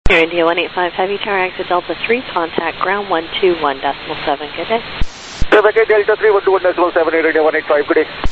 Air India 185 Heavy Tower, exit Delta 3, contact ground 121.7. Good day. Quebec Delta 3, 121.7, Air India 185, good day.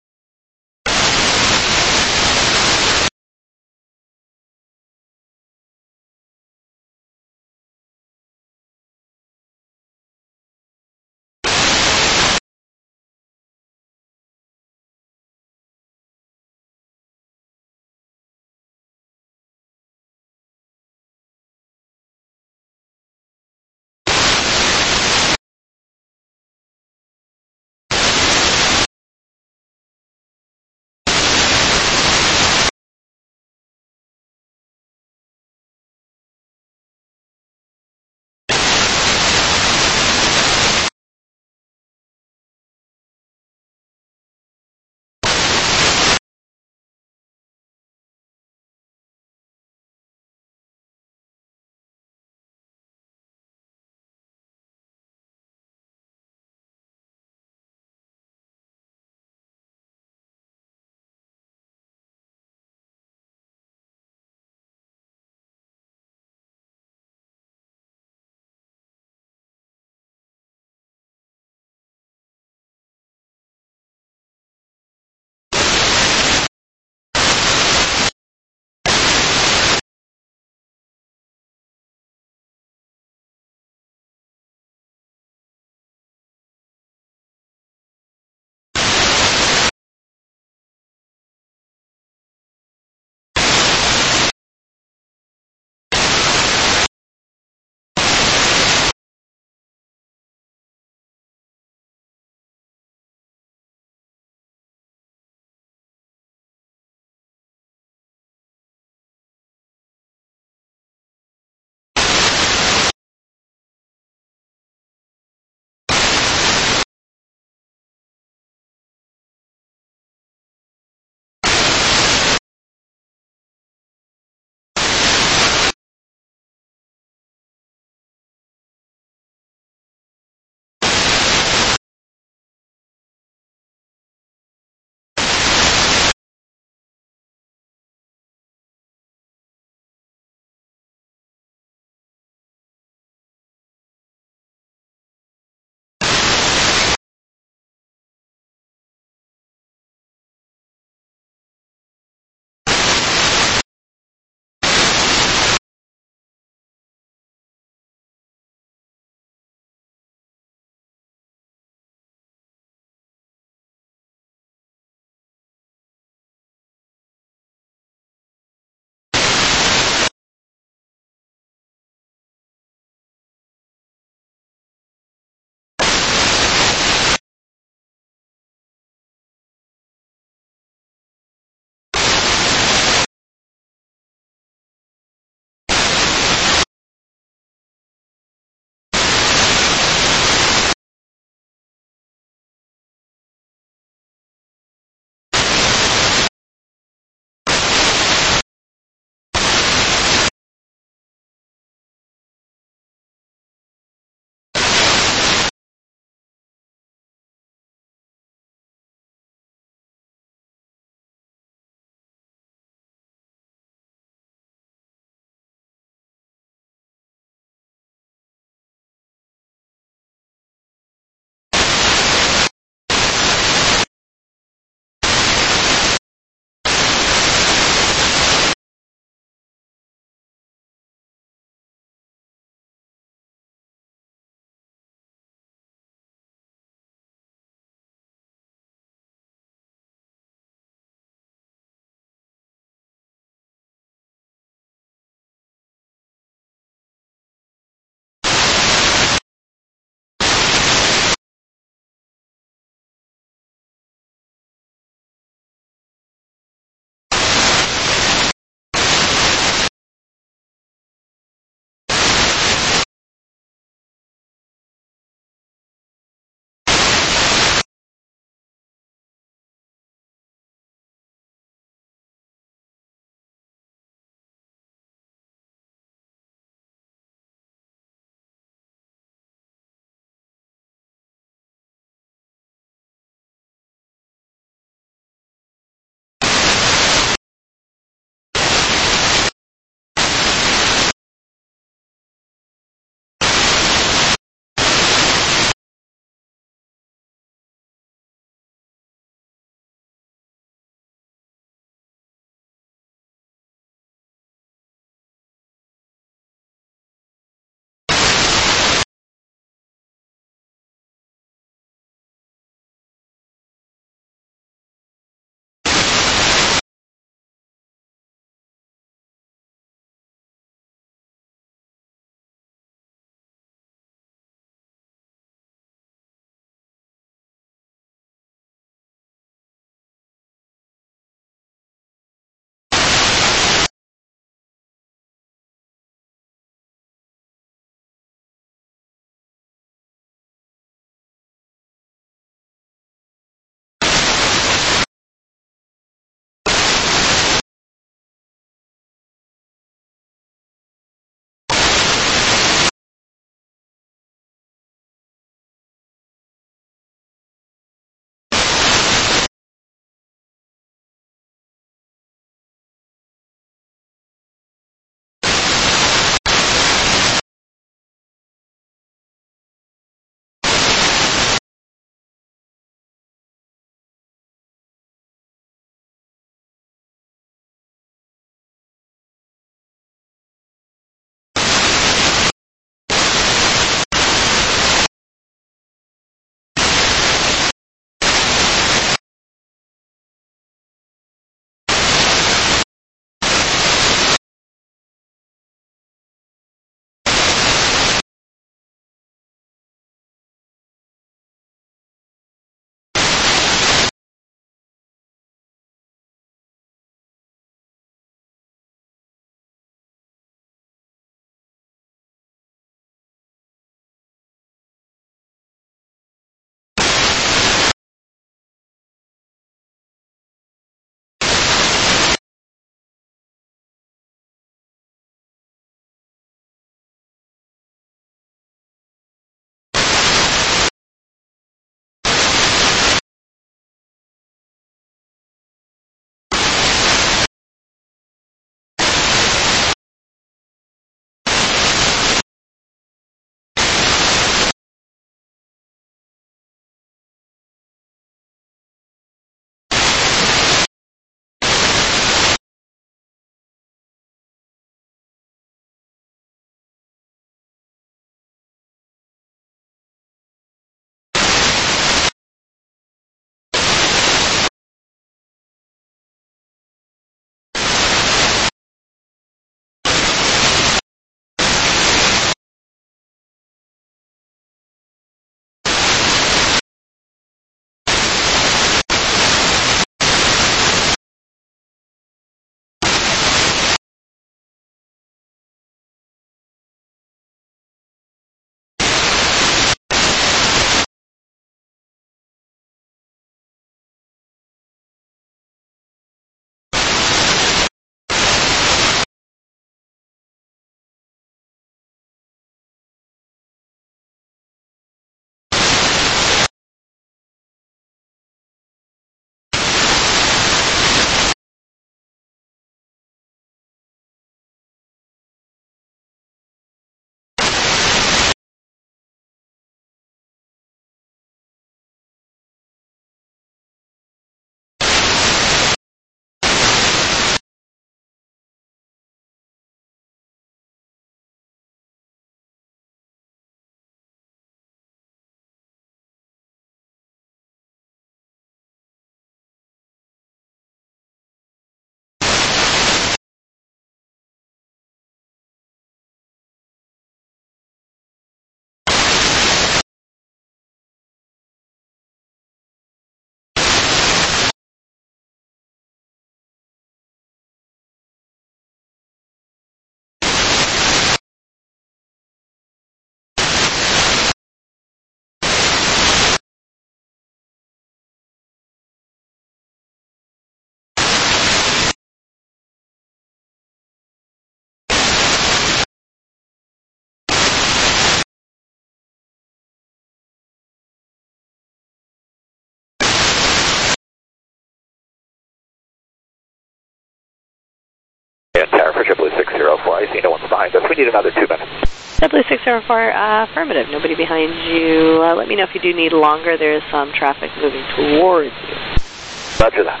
behind us. We need another 2 minutes. JetBlue 604, affirmative. Nobody behind you. Let me know if you do need longer. There is some traffic moving towards you. Roger that.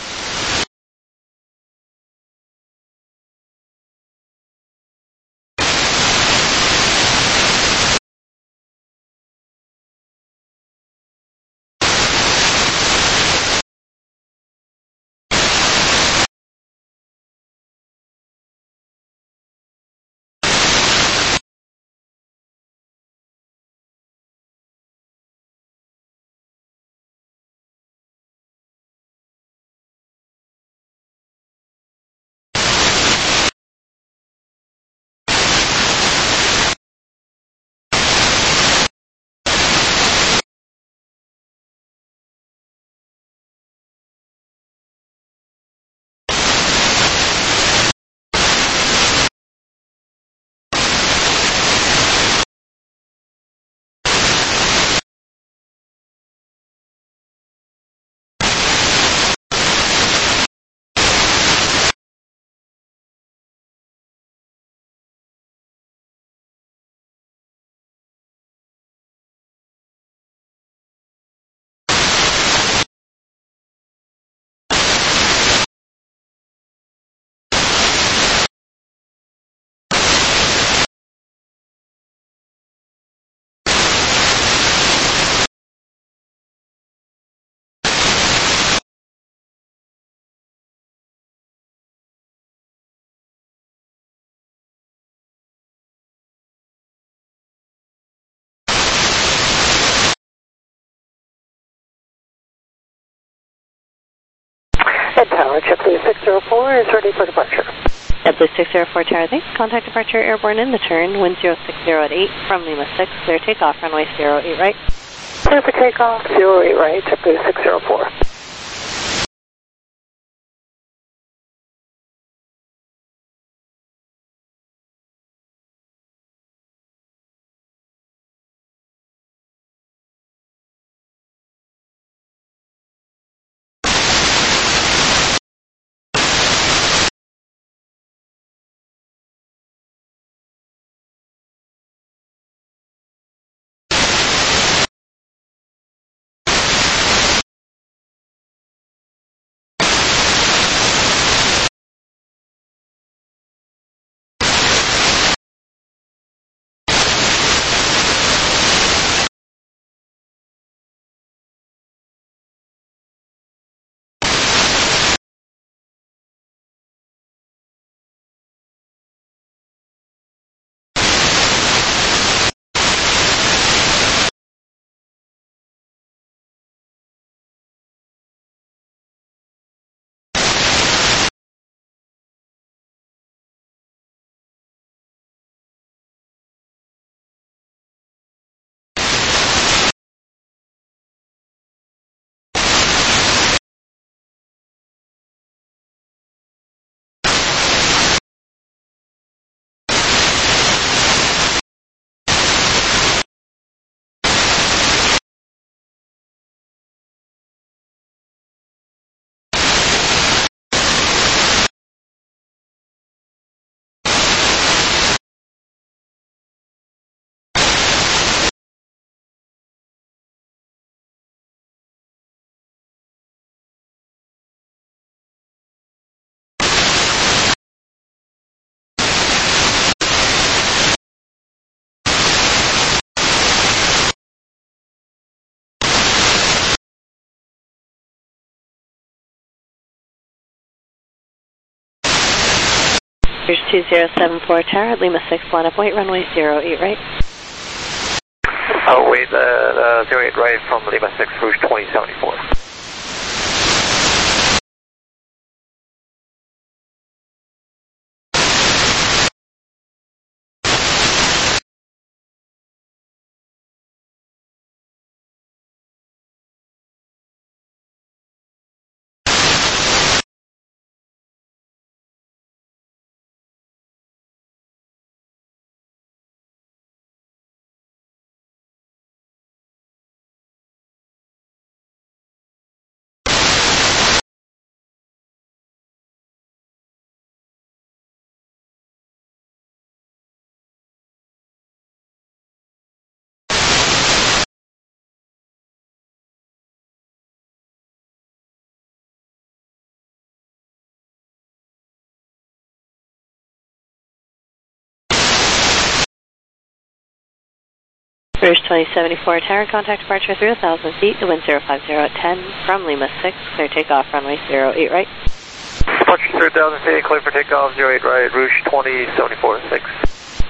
Head Tower, JetBlue 604 is ready for departure. JetBlue 604 Tower, thanks. Contact departure airborne in the turn, wind 060 at 8 from Lima 6, clear takeoff, runway 08 right. Clear for takeoff, 08 right, JetBlue 604. Here's 2074 Tower, Lima 6, line up white, runway 08 right. Oh, wait, 08 right from Lima 6, Rouge 2074. Rouge 2074 tower, contact departure through 1,000 feet, the wind 050 at 10 from Lima 6, clear takeoff runway 08 right. Departure through 1,000 feet, clear for takeoff 08 right, Rouge 2074, 6.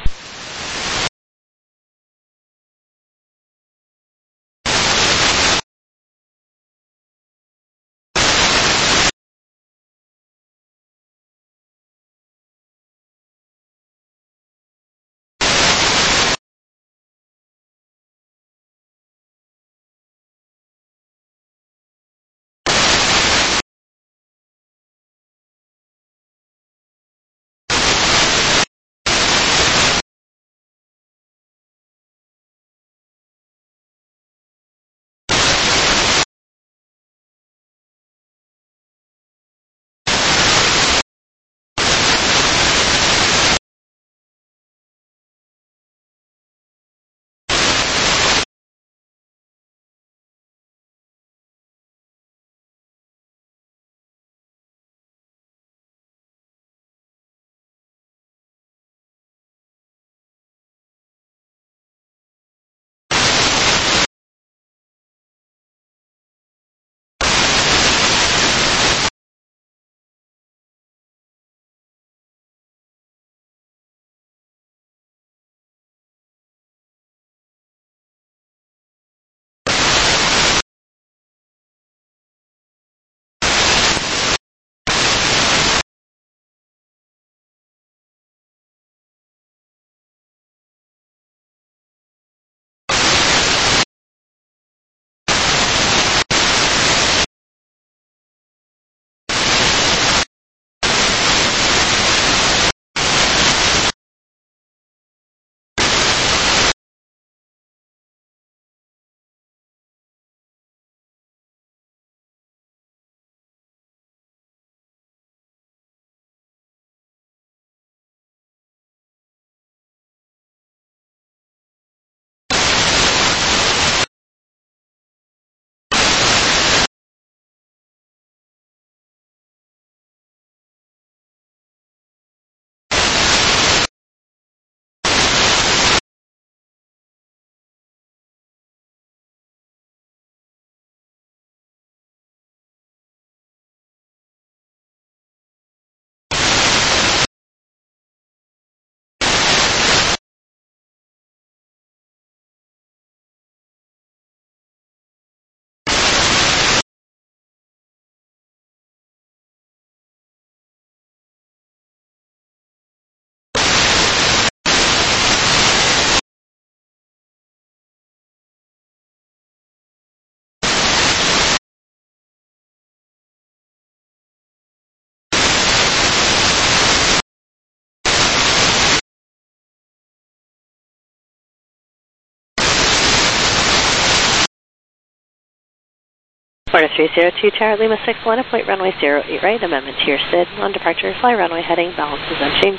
Florida 302 tower, Lima 6, line up point runway 08 right, amendment to your SID, on departure, fly runway heading, balance is unchanged.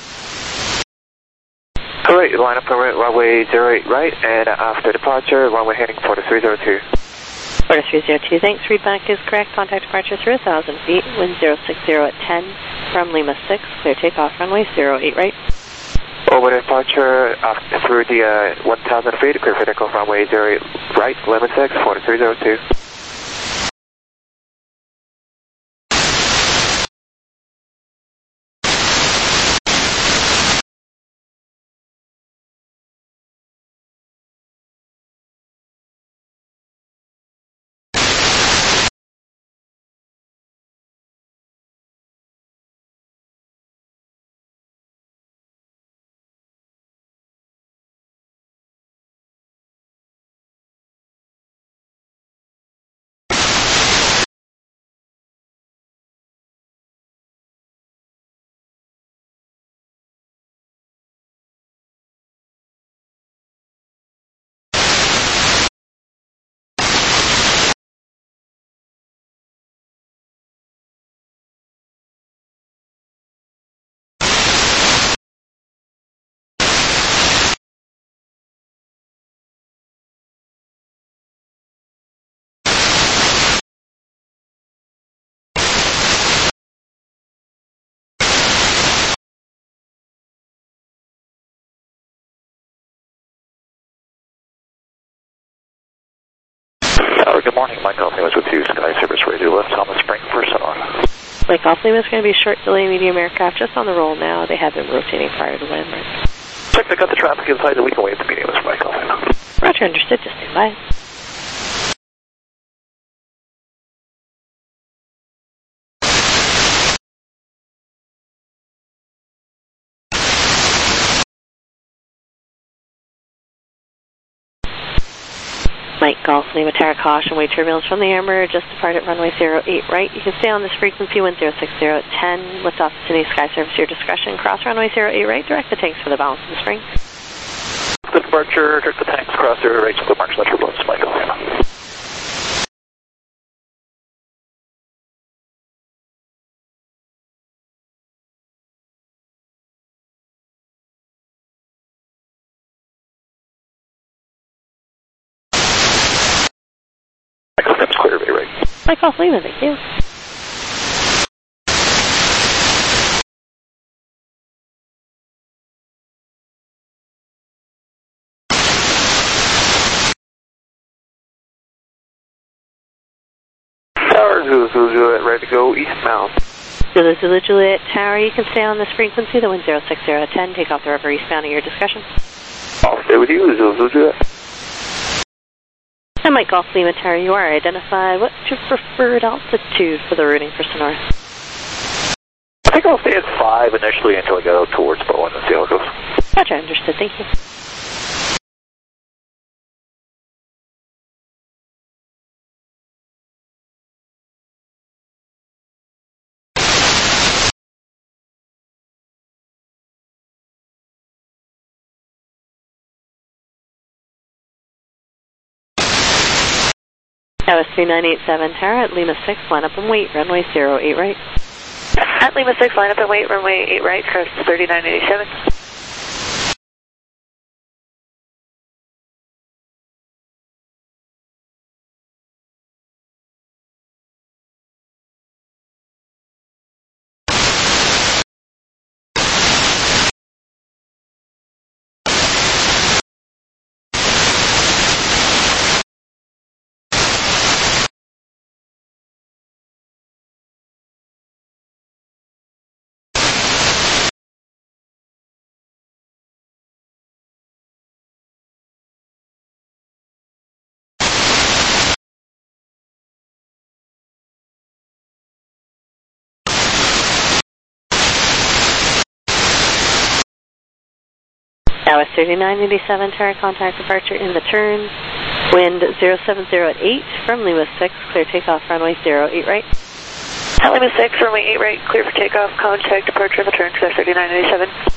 Alright, line up runway 08 right, and after departure, runway heading for the 302. Florida 302, thanks, readback is correct, contact departure through 1,000 feet, wind 060 at 10 from Lima 6, clear takeoff runway 08 right. Over departure through the 1,000 feet, clear for takeoff runway 08 right, Lima 6 for the 302. Good morning, Mike Golf Lima is with you, Sky Service Radio left on the spring for sonar. Mike Golf Lima is going to be short delay medium aircraft just on the roll now. They have been rotating prior to wind. Check, they got the traffic inside the weekend wait at the medium, Mr. Mike Golf Lima. Roger, understood, just stand by. Mike Golf Lima Tower caution, wait turbulence from the Amber, just departed runway 08 right. You can stay on this frequency, wind 060 at 10, lift off City Sky Service, your discretion, cross runway 08 right, direct the tanks for the balance of the spring. The departure, direct the tanks, cross 0 right, to the march, let turbulence, Mike Golf Lima. Clear, Bay right. Mike Golf Lima, thank you. Tower Zulu Juliet, ready to go eastbound. Zulu Juliet Tower, you can stay on this frequency, the wind 060 at 10, take off the rubber eastbound at your discretion. I'll stay with you, Zulu Juliet. And Mike Golf Lima Tower, you are identified. What's your preferred altitude for the routing for sonar? I think I'll stay at 5 initially until I go towards Bowen and see how it goes. Gotcha, understood, thank you. That was 3987 Tower at Lima 6, line up and wait, runway 08 right. At Lima 6, line up and wait, runway 8 right, crest 3987. That was 3987 Tower, contact departure in the turn. Wind 070 at 8 from Lima 6, clear takeoff runway 08 right. At Lima 6, runway 8 right, clear for takeoff, contact departure in the turn, crest 3987.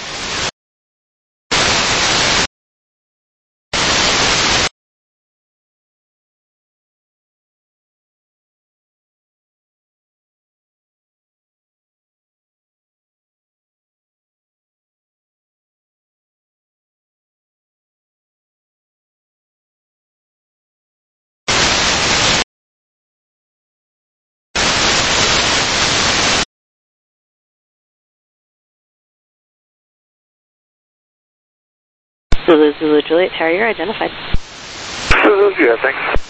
Zulu Juliet Tower, you're identified. Zulu Juliet, thanks.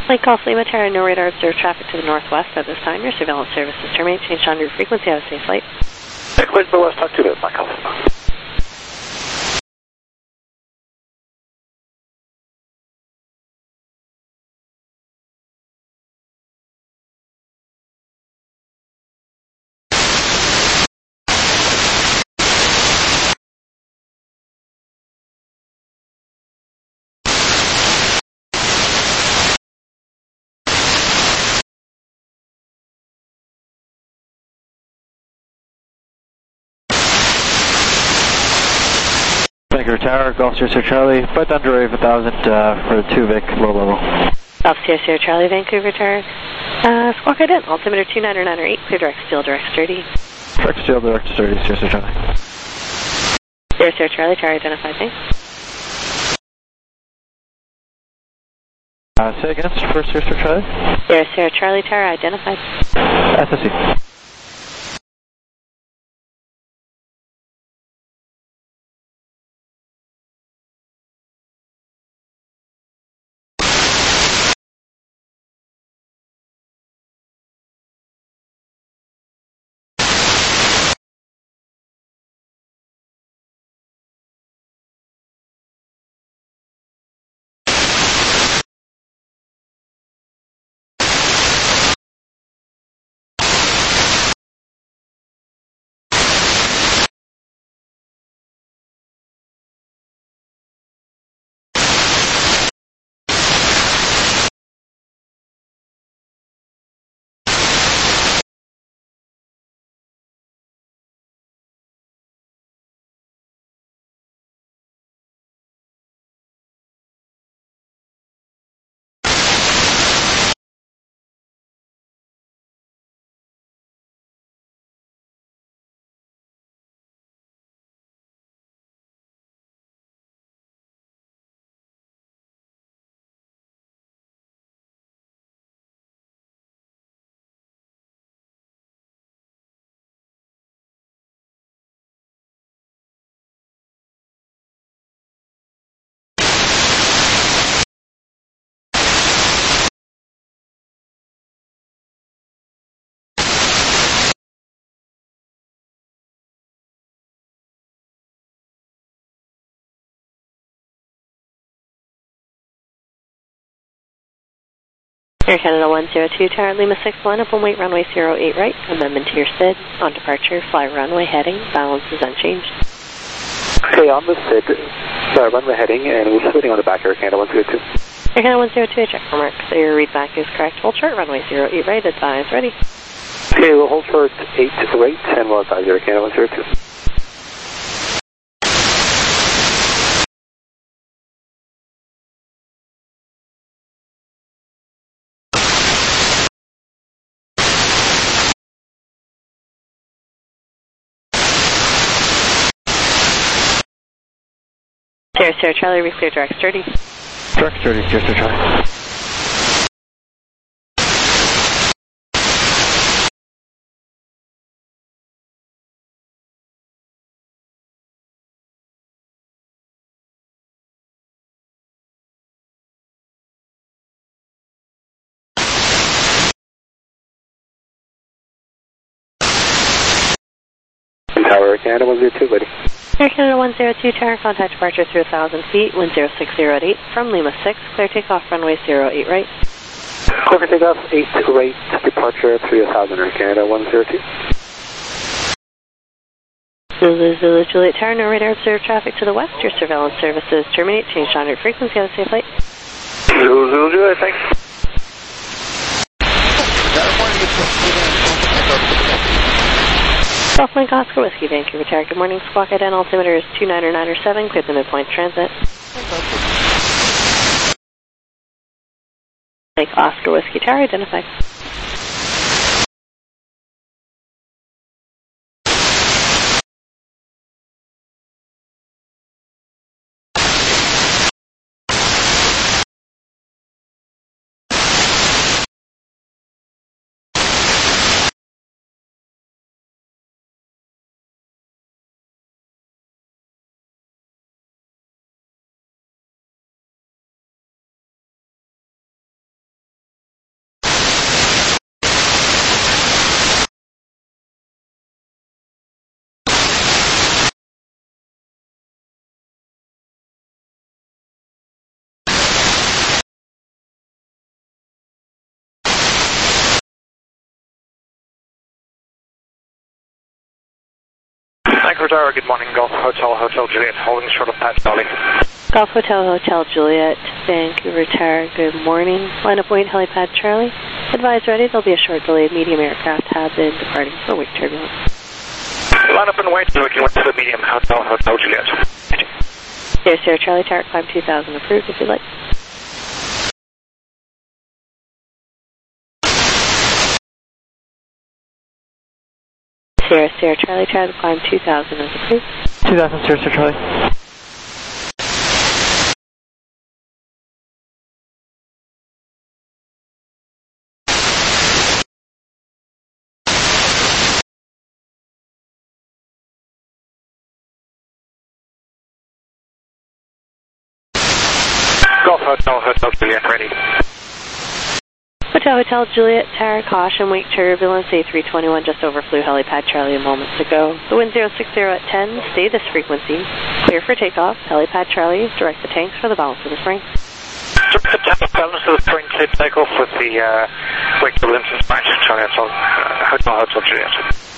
Mike Golf Lima Terra, no radar observed traffic to the northwest at this time. Your surveillance service is terminated. Change on route frequency. Have a safe flight. Wait, the west, talk to you, Mike Golf. Vancouver Tower, Golf Sierra Charlie, but under wave 1000 for the 2 Vic, low level. Golf Sierra Charlie, Vancouver Tower. Squawk ID, altimeter 2998, clear direct steel, direct sturdy. Direct steel, direct sturdy, Sierra Charlie. Sierra Charlie, Tower identified, thanks. Say again, for Sierra Charlie? Sierra Charlie, Tower identified. SSE. Air Canada 102, Tower Lima 6, line up and wait runway 08 right, amendment to your SID, on departure, fly runway heading, balance is unchanged. Okay, on the SID, runway heading, and we're sitting on the back Air Canada 102. Air Canada 102, check for mark, so your read back is correct. Hold short, runway 08 right, advise, ready. Okay, we'll hold short 8 right, and we'll advise Air Canada 102. Sierra Charlie, reclear direct sturdy. Direct sturdy, Sierra Charlie. Tower Air Canada 102, buddy. Air Canada 102, Tower, contact departure through 1,000 feet, wind 060 from Lima 6, clear takeoff runway 08 right. Clear for takeoff 8 right, departure 3000 Air Canada 102. Zulu Zulu Juliet Tower, no radar observed traffic to the west, your surveillance services terminate, change on route frequency, have a safe flight. Zulu Zulu Juliet, thanks. Golf Mike Oscar Whiskey, Vancouver Tower. Good morning, squawk ID altimeter is 29907, clear the midpoint transit. Mike Oscar Whiskey Tower, identified. Alpha Tower, good morning, Golf Hotel, Hotel Juliet, holding short of Pat Charlie. Golf Hotel, Hotel Juliet, Vancouver Tower, good morning. Line up wait, helipad Charlie. Advise ready, there'll be a short delayed medium aircraft has been departing for wake turbulence. Line up and wait, looking west to the medium, Hotel, Hotel Juliet. Here, Sierra Charlie Tower, climb 2000 approved if you'd like. Sierra Charlie Tower, climb 2000 is approved. 2000, Sierra Charlie. Golf Hotel, Hotel Juliet, ready. Hotel Juliet Tower, caution, wake turbulence, A321 just overflew helipad Charlie a moment ago. The wind 060 at 10, stay this frequency. Clear for takeoff, helipad Charlie, direct the tanks for the balance of the spring. Direct the tank balance of the spring, clear takeoff with the wake turbulence and smash, Charlie, Hotel Juliet.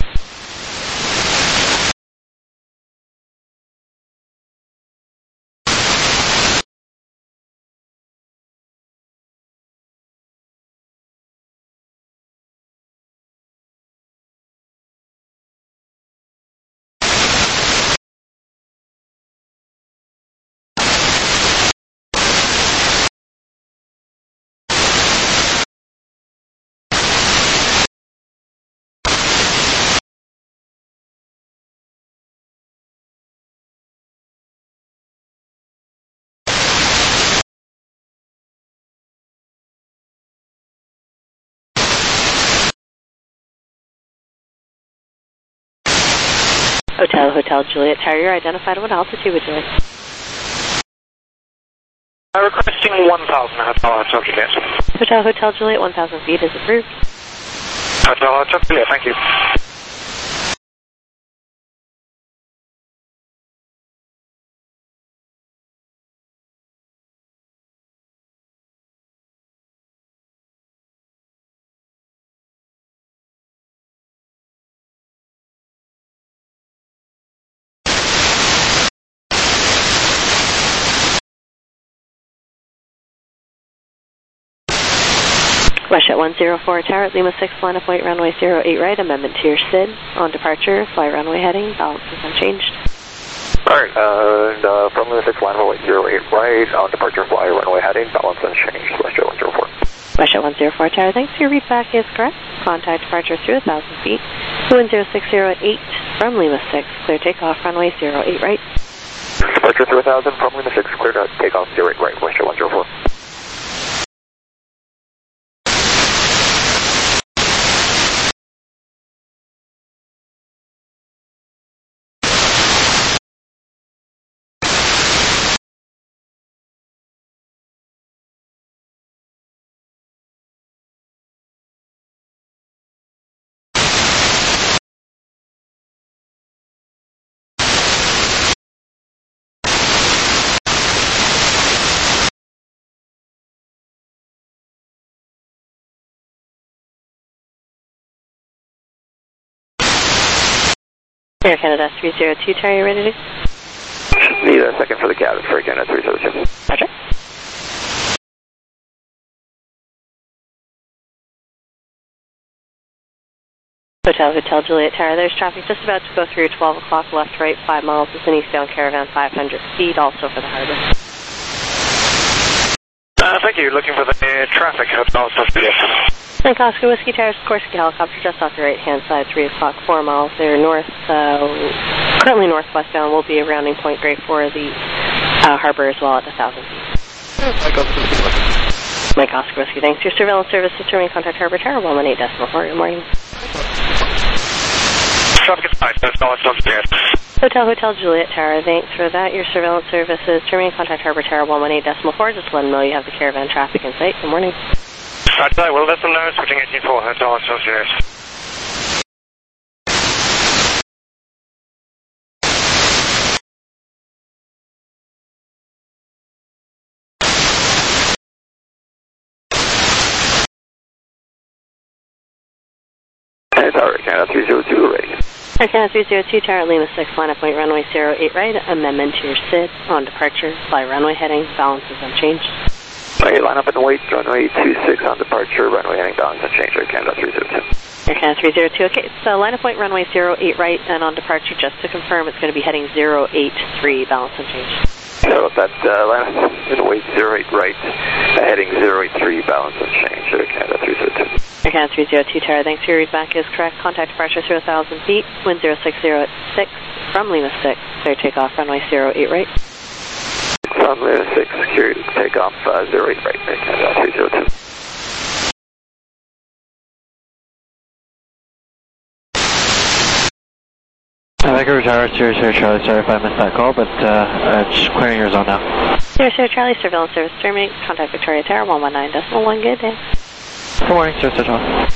Hotel Juliet Tower, you're identified. What altitude would you like? Requesting 1000, Hotel Juliet. Hotel Juliet, 1000 feet is approved. Hotel Juliet, thank you. Westjet 104 Tower, Lima 6, line up wait, runway 08 right, amendment to your SID. On departure, fly runway heading, balance is unchanged. Alright, from Lima 6, line up wait, 08 right, on departure, fly runway heading, balance unchanged, Westjet 104. Westjet 104 Tower, thanks. Your readback is correct. Contact departure through 1000 feet. Wind 060 at 8 from Lima 6, clear takeoff, runway 08 right. Departure through 1000 from Lima 6, clear to takeoff 08 right, Westjet 104. Air Canada 302 Tower, you ready to? Need a second for the cabin for Air Canada 302. Roger. Hotel Juliet Tower, there's traffic just about to go through 12 o'clock left, right, 5 miles. It's an eastbound caravan, 500 feet, also for the harbor. Thank you. Looking for the traffic, Hotel Juliet. Frank Oscar Whiskey Tower, Sikorsky helicopter just off the right-hand side, 3 o'clock, 4 miles. They're currently northwestbound. Will be a rounding point great for the harbor as well at 1,000 feet. Mike Oscar Whiskey, thanks. Your surveillance service is to contact Harbor Tower 118.4. Good morning. Traffic is fine. Hotel Juliet. Hotel Juliet Tower, thanks for that. Your surveillance services to contact Harbor Tower 118.4. Just let them know you have the caravan traffic in sight. Good morning. Roger, we'll let them know. Switching 184, Hotel Juliet. Tower Canada 302 ready. Aircraft 302 Tower Lima 6, line up point runway 08 right, amendment to your SID on departure, fly runway heading, balance is unchanged. Okay, line up and wait, runway 26 on departure, runway heading, balance unchanged, Air Canada 302. Air Canada 302, okay, so line up point runway 08 right, and on departure, just to confirm, it's going to be heading 083, balance unchanged. So that's line up and wait 08 right, heading 083, balance unchanged, Air Canada 302. Air Canada 302 Tower, thanks for your readback is correct. Contact departure through 1,000 feet, wind 0606 from Lima 6, clear takeoff runway 08 right. From Lima 6, secure takeoff 08 right, Air Canada 302. Vancouver Tower, Sierra Charlie, sorry if I missed that call, but just clearing your zone now. Sierra Charlie, surveillance service terminate, contact Victoria Tower, 119.1, good day. Good morning, Sierra Charlie.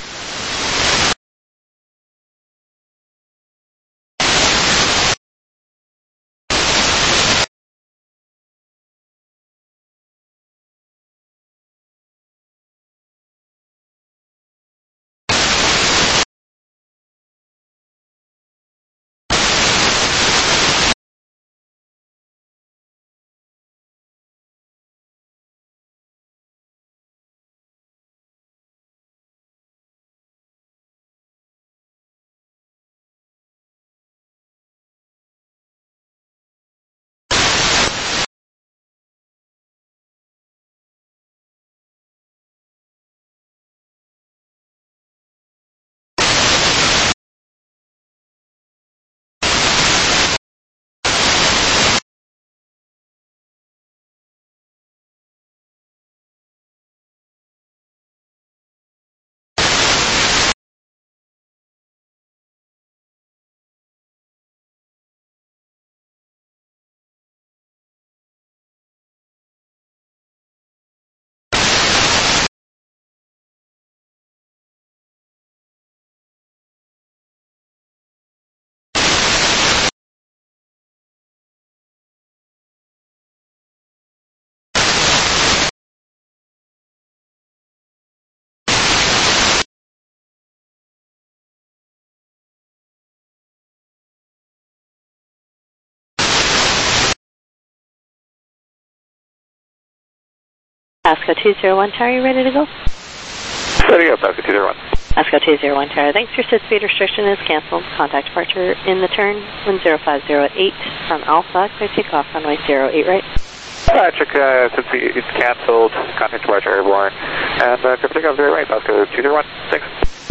ASCO 201 Tower, you ready to go? Setting up, ASCO 201. ASCO 201 Tower, thanks. Your SID speed restriction is canceled. Contact departure in the turn, wind 0508 from Alpha, clear takeoff runway 08 right. Check, since it's canceled, contact departure airborne, and clear takeoff 0 right, ASCO 201, thanks.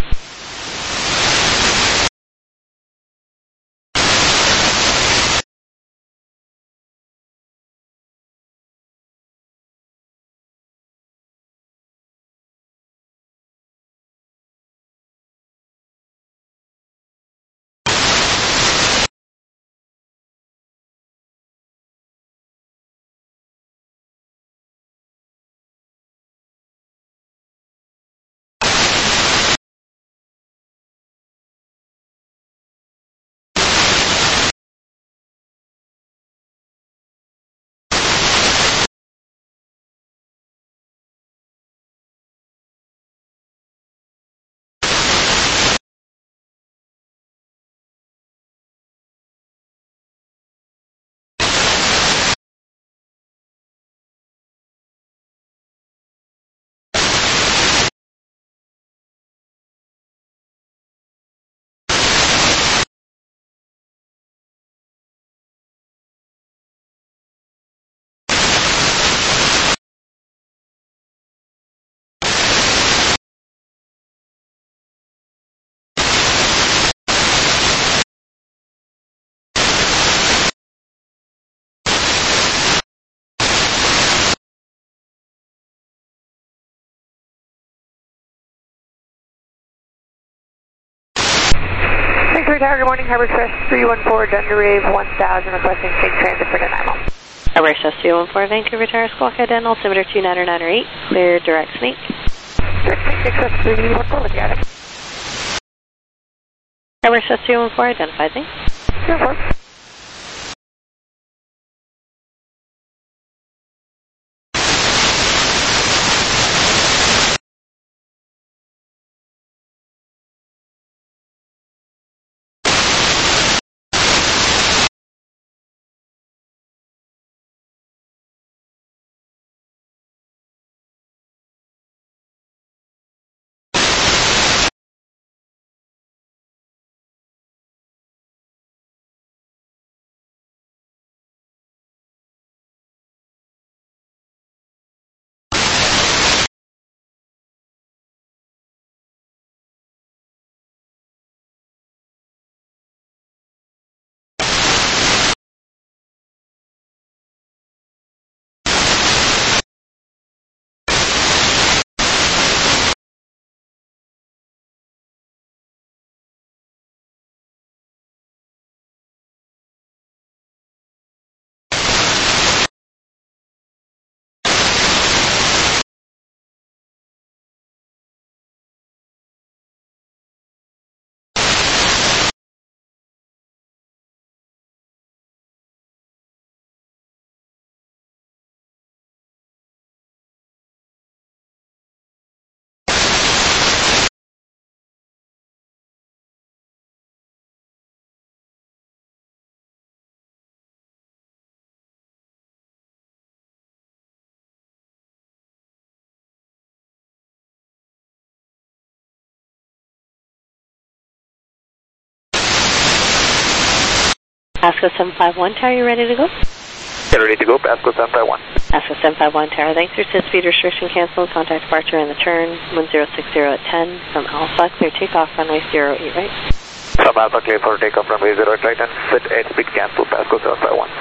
Victoria Tower, good morning. Harbor Express 314, Dunder Rave 1000, requesting safe transit for Nanaimo. Harbor Express 314, Vancouver Tower, Squawk Iden, altimeter 2998, clear direct snake. Direct snake, Express 314 with you, Adam. Harbor Express 314, identified, thanks. 314. ASCO 751 Tower, you ready to go? Get ready to go, ASCO 751. ASCO 751 Tower, thanks for speed restriction canceled, contact departure in the turn, 1060 at 10 from Alpha, clear takeoff, runway 08 right. From Alpha, clear for takeoff, runway 08 right and set 8 speed cancel, ASCO 751.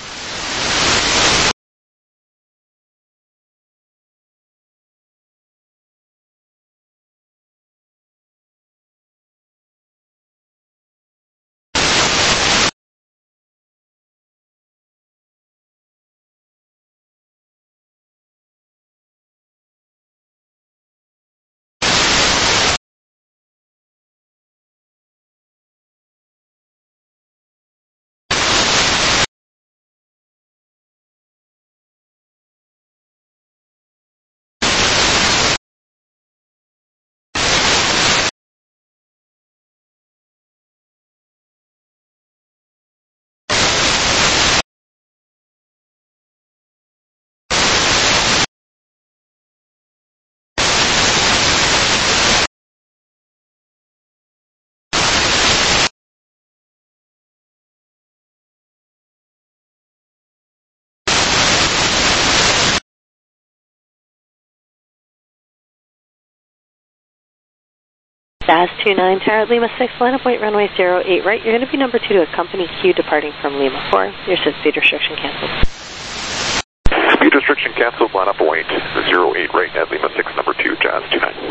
Jazz 29 Tower, Lima 6, line up point runway 08 right. You're going to be number 2 to a company Q departing from Lima 4. Your speed restriction canceled. Speed restriction canceled, line up point 08 right at Lima 6, number 2, Jazz 29.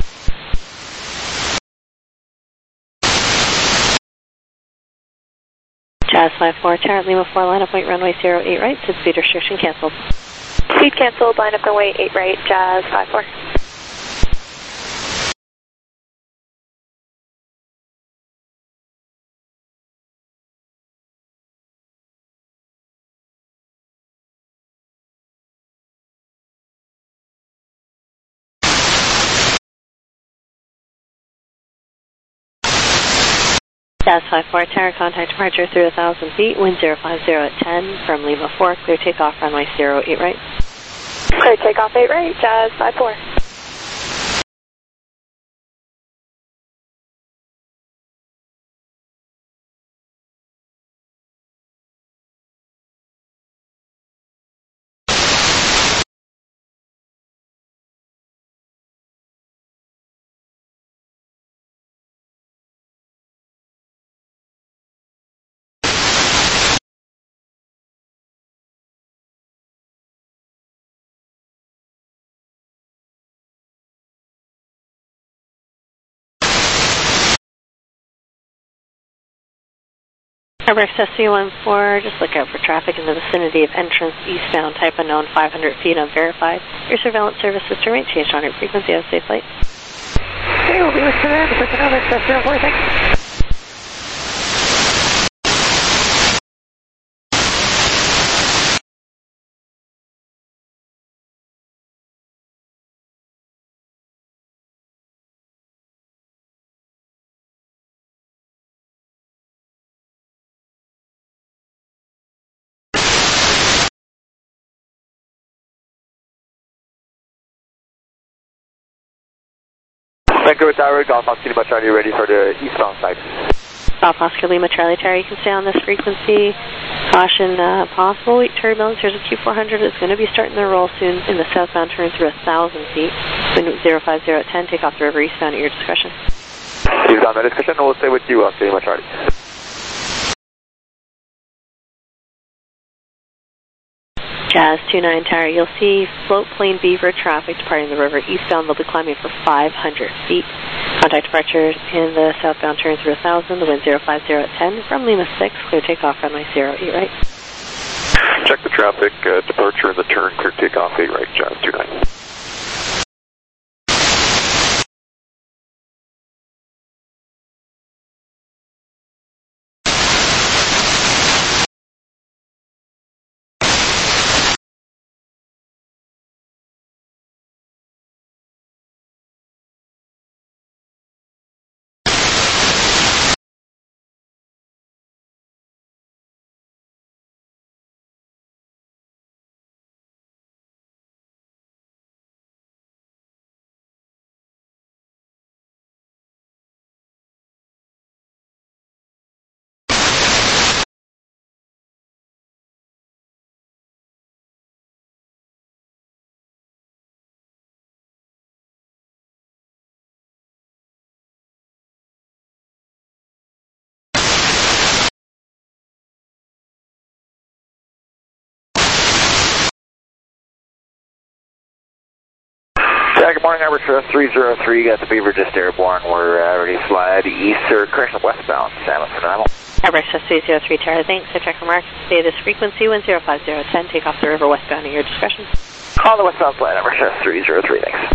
Jazz 54 Tower, Lima 4, line up point runway 08 right. Speed restriction canceled. Speed canceled, line up runway 8 right, Jazz 54. Jazz 54 Tower, contact departure through 1,000 feet, wind 050 at 10 from Lima 4, clear takeoff runway 08 right. Clear takeoff 8 right, Jazz 54. Harbor SC14, just look out for traffic in the vicinity of entrance eastbound, type unknown, 500 feet unverified. Your surveillance service system rate changed on your frequency. Have a safe flight. Okay, we'll be with you there. Just another SC14, thanks. Vancouver Tower, Golf Oscar Lima Charlie, ready for the eastbound side. Golf Oscar Lima Charlie Tower, you can stay on this frequency. Caution possible weak turbulence. There's a Q400 that's going to be starting their roll soon in the southbound turn through 1,000 feet. Wind 050 at 10, take off the river eastbound at your discretion. Eastbound at discretion, we'll stay with you, Oscar Lima Charlie. Jazz 29 Tower, you'll see float plane Beaver traffic departing the river eastbound. They'll be climbing for 500 feet. Contact departure in the southbound turn through 1,000. The wind 050 at 10 from Lima 6. Clear takeoff runway 08 right. Check the traffic, departure in the turn, clear takeoff 8 right, Jazz 29. Good morning, Aperture 303, got the Beaver just airborne. We're ready to fly to east, or correction, westbound, Salmon for arrival. Airbrushes 303 Tower, thanks. So check remarks, stay this frequency 105010, take off the river westbound at your discretion. Call the westbound flight, Aperture 303, thanks.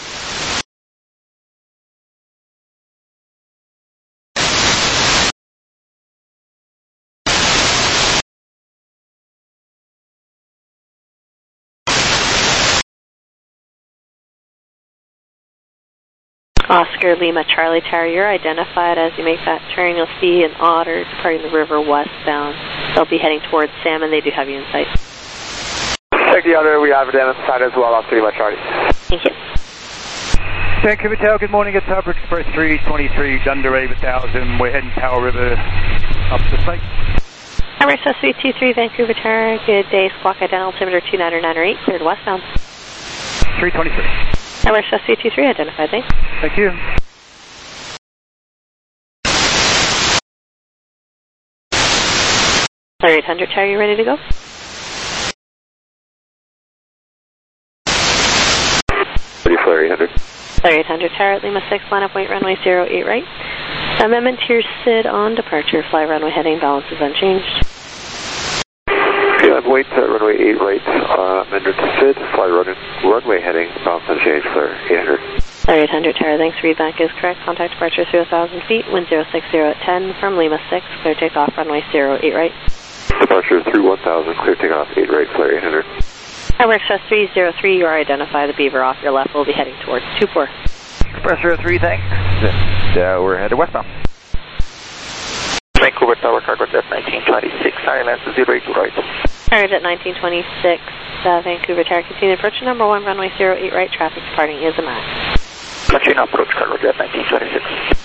Oscar Lima Charlie Tower, you're identified. As you make that turn, you'll see an otter departing the river westbound. They'll be heading towards Salmon. They do have you in sight. Check the otter, we have it identified as well. Oscar Lima Charlie. Thank you. Vancouver Tower, good morning. It's Albert Express 323, Dunder 8000. We're heading Tower River up to the site. Albert Express 323, Vancouver Tower, good day. Squawk identical altimeter 29908, cleared westbound. 323. Albert Express 323, identified, thanks. Thank you. Flare 800 Tower, you ready to go? Ready, Flare 800. Flare 800 Tower, Lima 6, line up weight, runway 08 right. Amendment to your SID on departure, fly runway heading, balance is unchanged. Okay, I have weight, runway 8 right, amendment to SID, fly runway heading, balance unchanged, Flare 800. Flare 800 Tower, thanks, readback is correct, contact departure 0,000 feet, wind 060 at 10, from Lima 6, clear takeoff, runway 08 right. Departure through 1000, clear takeoff 8 right, Flare 800. Albert Express 303, you are identified. The Beaver off your left will be heading towards 24. Express 03, thanks. And we're headed westbound. Vancouver Tower, cargo jet 1926, Ireland 08 right. Cargo jet 1926, Vancouver Tower, continue approach number 1, runway 08 right, traffic departing is a max. Continue approach, cargo jet 1926.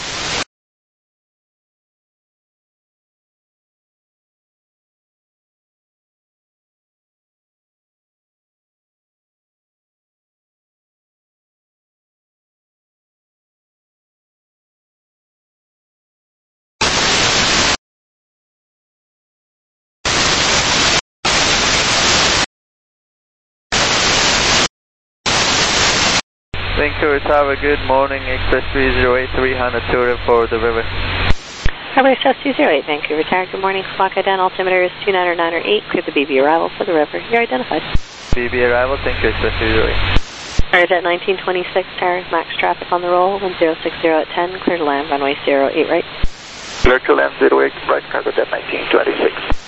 Vancouver Tower, good morning. Express 308, 300 to for the river. Albert Express 208, Vancouver Tower, good morning. Squawk identical altimeter is 29908, clear the BB arrival for the river. You're identified. BB arrival, thank you, Express 308. Cargo jet 1926 Tower, max traffic on the roll, wind 060 at 10, clear to land, runway 08 right. Clear to land 08 right, cargo jet 1926.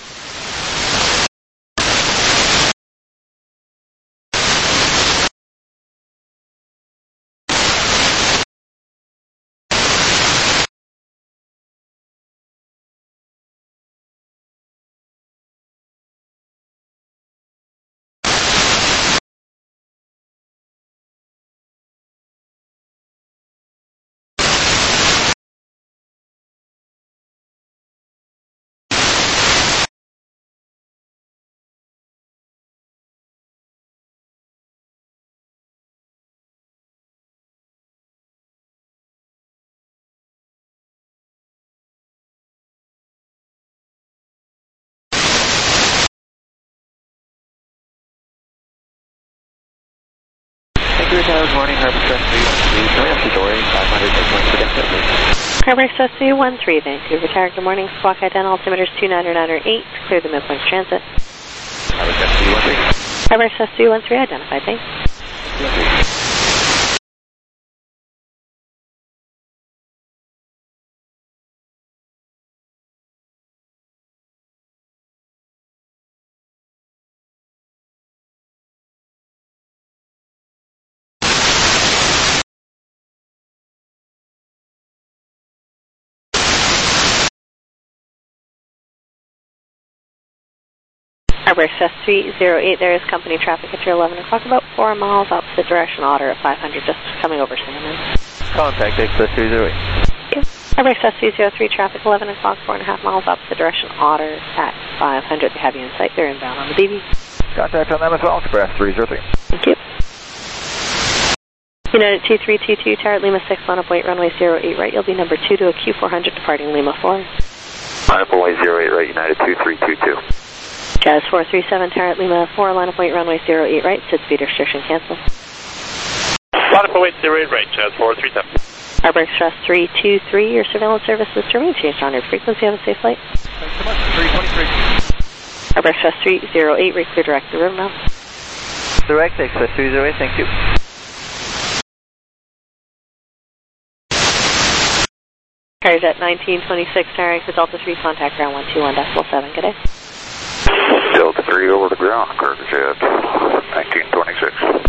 Vancouver Tower, good morning. Harbor Express 313, can we have the door 500 for Delta, please? Harbor Express 313, Vancouver Tower, good morning. Squawk identical altimeter is 29908, clear the midpoint transit. Harbor Express 313. Harbor Express 313, identified, thanks. Harbor Express 308, there is company traffic at your 11 o'clock, about 4 miles opposite direction, Otter at 500, just coming over Salmon. Contact Express 308. Yes. Harbor Express 303, traffic 11 o'clock, 4.5 miles opposite direction, Otter at 500. They have you in sight, they're inbound on the BB. Contact on them as well, Express 303. Thank you. United 2322, Tower Lima 6, line up weight, runway 08 right. You'll be number 2 to a Q400 departing Lima 4. Line up runway 08 right, United 2322. Jazz 437, Tower Lima 4, line up weight, runway 08 right. SID speed restriction cancel. Line up away 08 right, Chaz 437. Harbor Express 323, your surveillance service is terminated. Change on your frequency. Have a safe flight. Thanks so much. 323. Harbor Express 308, clear direct the river now. Direct, Express 308, thank you. Carrier Jet 1926, Tower exit Delta 3, contact ground 121.7. Good day. Delta 3 over the ground, Carrier Jet 1926.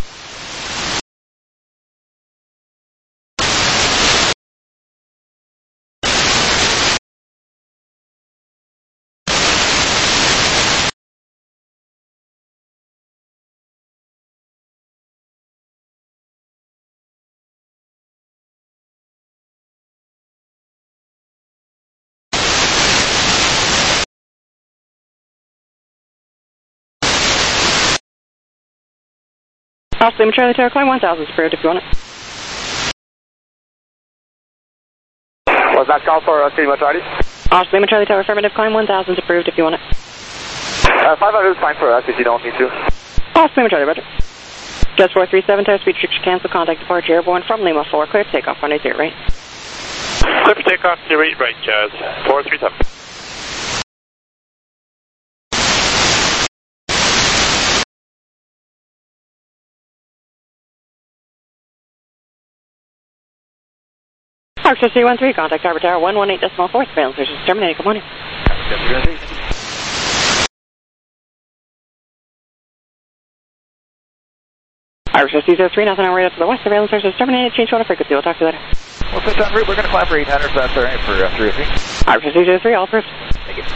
Oscar Lima Charlie Tower, climb 1000 is approved if you want it. Was that call for Lima Charlie? Oscar Lima Charlie Tower, affirmative, climb 1000 is approved if you want it. 500 is fine for us if you don't need to. Oscar Lima Charlie, roger. Just 437, tower speed restriction cancel, contact departure airborne from Lima 4, clear for takeoff, 180 right. Clear for takeoff 08 right, Chaz 437. Archer 313, contact Harbor Tower 118.4, surveillance service terminated. Good morning. Archer 303, nothing on radar to the west, surveillance service terminated. Change order frequency. We'll talk to you later. Well, since en route, we're going to climb for 800, so that's all right for 303. Archer 303, all approved. Thank you.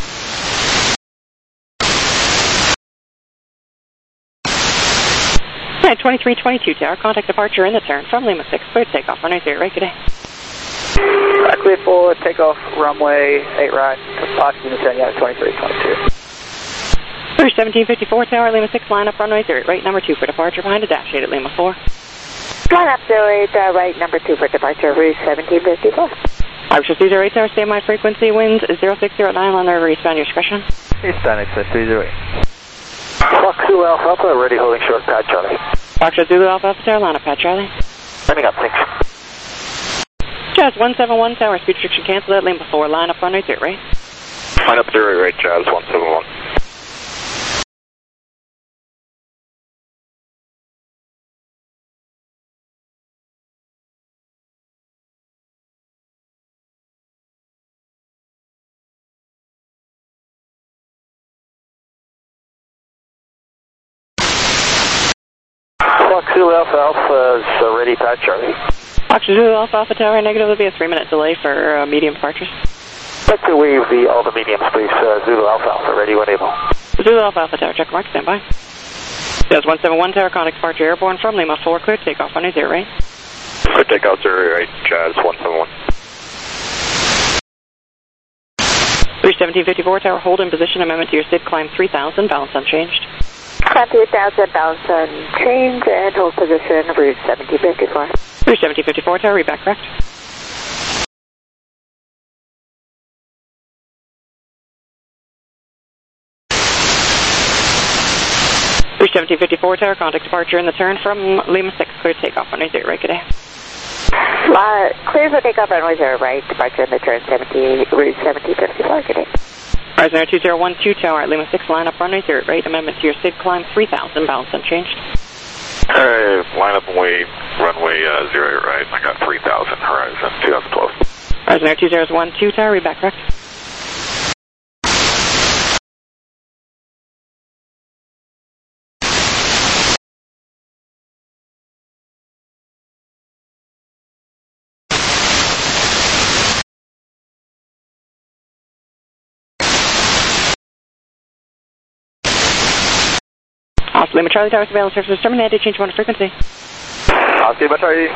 Alright, 2322 tower, contact departure in the turn from Lima 6, clear takeoff, 180 right, good day. Clear for takeoff, runway 8 right, Oxygen 10, yeah, 2322. Rouge 1754 tower, Lima 6, line up runway 08 right, number 2 for departure, behind a dash 8 at Lima 4. Line up 08 right, number 2 for departure, Rouge 1754. Archer 308 tower, stay my frequency, winds 0609, on the respond your discretion. Eastern, Express 308. Fox Zulu Alpha Alpha, ready holding short pad Charlie. Fox Zulu Alpha Alpha tower, line up pad Charlie. Landing up, thanks. Jazz 171 tower, speed restriction canceled at Lima 4, line up runway 08 right. Line up 08 right, Jazz 171. Fox Zulu Alpha Alpha is ready pad Charlie. Fox Zulu Alpha Alpha tower, negative will be a 3-minute delay for medium departures. Let's wave all the mediums, please. Zulu Alpha Alpha, ready when able. Zulu Alpha Alpha tower, check mark, stand by. Jazz 171 tower, contact departure airborne from Lima 4, clear takeoff, 180 right. Clear takeoff 08 right, Jazz 171. Rouge 1754 tower, hold in position, amendment to your SID, climb 3000, balance unchanged. Climb 3000, balance unchanged, and hold position, Rouge 1754. Rouge 1754 tower, read back correct. Rouge 1754 tower, contact departure in the turn from Lima 6, clear takeoff, runway 0 right, good day. Clear for takeoff, runway 0 right, departure in the turn, Rouge 1754, good day. Horizon Air 2012 tower at Lima 6, line up runway 0 right, amendment to your SID, climb 3000, balance unchanged. Line up and wave runway 08 right, I got 3000, Horizon 2012. Horizon Air 2012 tower, read back correct. Oscar Lima Charlie tower, surveillance service terminated, change one frequency. Oscar Lima Charlie.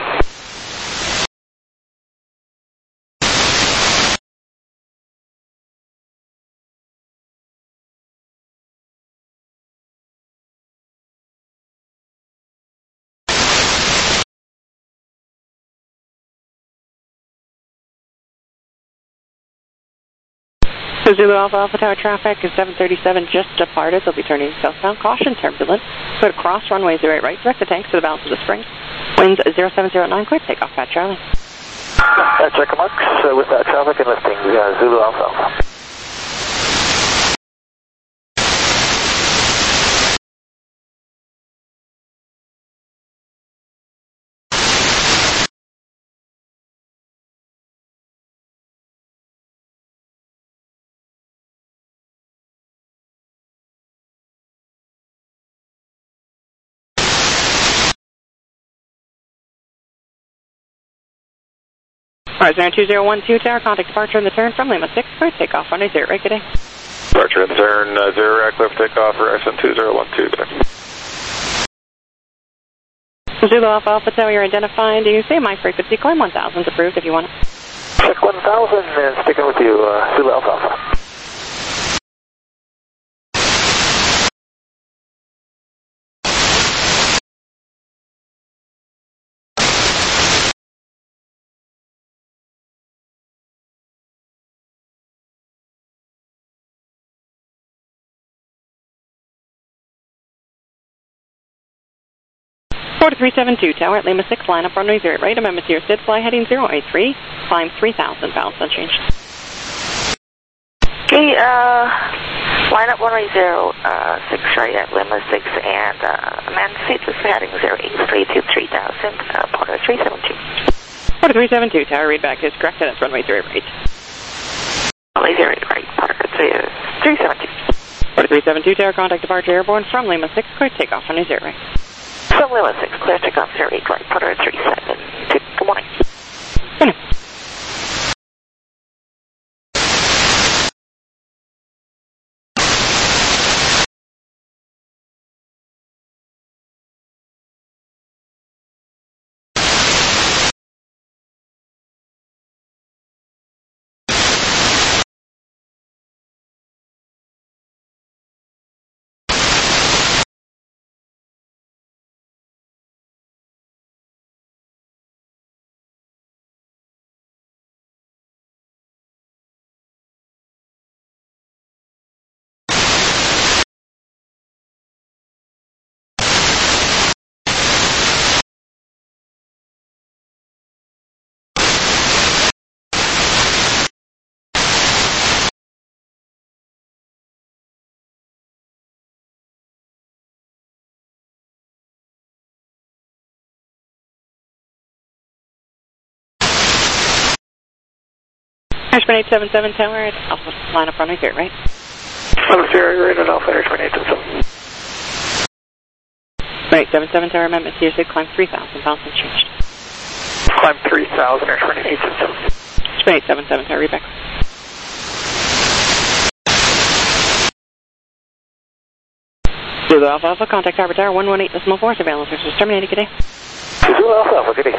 Zulu Alpha Alpha Tower traffic is 737 just departed. They'll be turning southbound. Caution turbulent. Clear to cross runway 08 right. Direct the tanks to the balance of the spring. Winds 0709. Clear takeoff, Pat Charlie. Checker marks with traffic and lifting Zulu Alpha Alpha. Alright, 2012 Tower, contact departure in the turn from Lima 6, clear takeoff, runway 0 right, good day. Departure in the turn, 0 right, clear takeoff, Horizon 2012 there. Zulu Alpha Alpha Tower, you're identified. Do you say my frequency? Climb 1000's approved if you want it. Check 1000 and sticking with you, Zulu Alpha Alpha. Port 372 Tower at Lima 6, line up runway 0 right, amendment to your SID, fly heading 083, climb 3000, balance unchanged. Okay, line up runway 06 right at Lima 6 and amend seats is heading 083 to 3000, Port 372. Port 372 Tower, read back is correct, and it's runway 0 right. Runway 0 right, Port 372. Port 372 Tower, contact departure airborne from Lima 6, clear takeoff, runway 0 right. From Lima 6, clear takeoff 08 right, Port 372. Good morning. Good morning. Ashburn 877 Tower, it's Alpha, line up runway 0 right. Lima 0 right at Alpha, Ashburn 877. 877 Tower, amendment to your SID, climb 3000, balance unchanged. Climb 3000, Ashburn 877. Ashburn 877 Tower, read back. Zulu Alpha Alpha, contact Harbor Tower 118.4, surveillance services terminated, good day. Zulu Alpha Alpha, good day.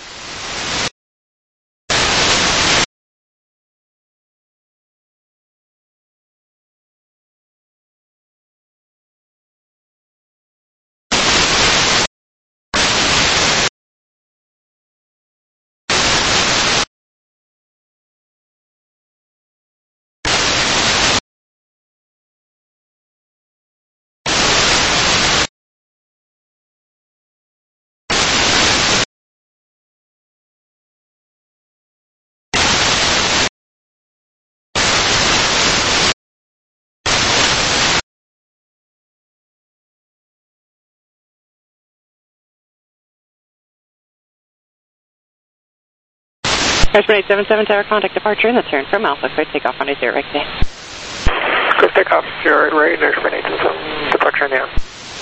Ashburn 877 Tower, contact departure in the turn from Alpha, clear takeoff runway 0 right, good day. Clear takeoff 0 right, Ashburn 877. Departure in the air.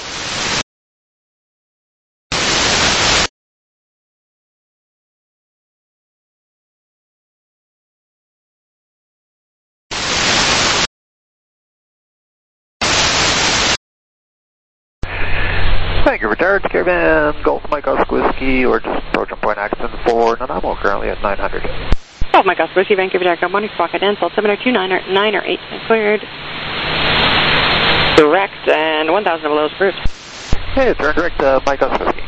Thank you for charge, Caribbean, Golf Mike Oscar Whiskey, or just approaching point Axton 4, Nanaimo, currently at 900. Golf Mike Oscar Whiskey, Vancouver Tower, good morning, squawk identical, 702 9 or 8, cleared. Direct, and 1000 below is approved. Hey, turn direct Mike Oscar Whiskey.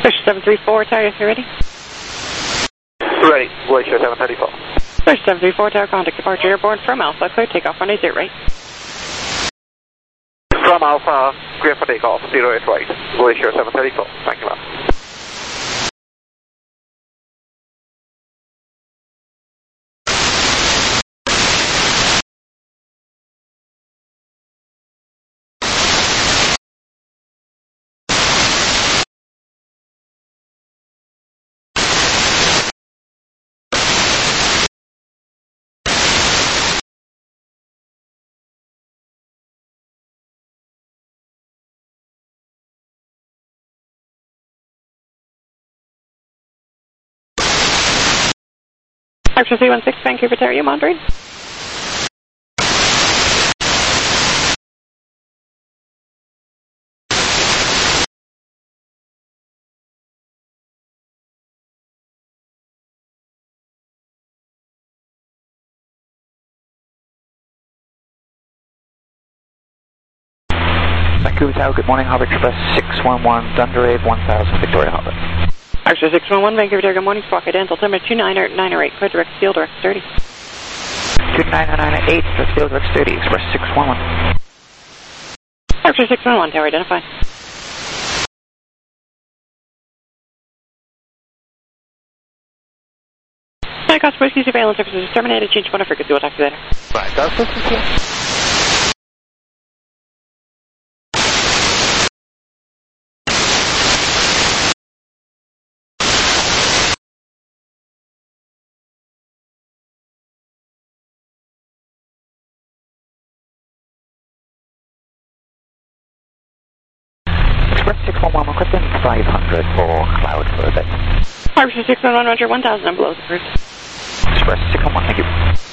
Push 734, tower, if you're ready. Ready. Glacier 734. Push 734, tower, contact departure airborne from Alpha, clear takeoff, runway 0 right. From Alpha, clear for takeoff, 08 right. Glacier 734. Thank you, ma'am. Archer 316, Vancouver Tower, you monitoring? Vancouver Tower, good morning. Harbour Express 611, Dundee 1000, Victoria Harbour. Archer 611, Vancouver Tower, good morning. Squawk identical time 29908, clear direct steel, direct 30. 29998, direct steel, direct 30, Express 611. Archer 611, tower identified. Cost Whiskey surveillance services terminated. Change point of frequency. We'll talk to you later. Right, that's what you Express 611, requesting 500 for cloud for a bit. Archer 611, Roger 1000 and below is approved. Express 611, thank you.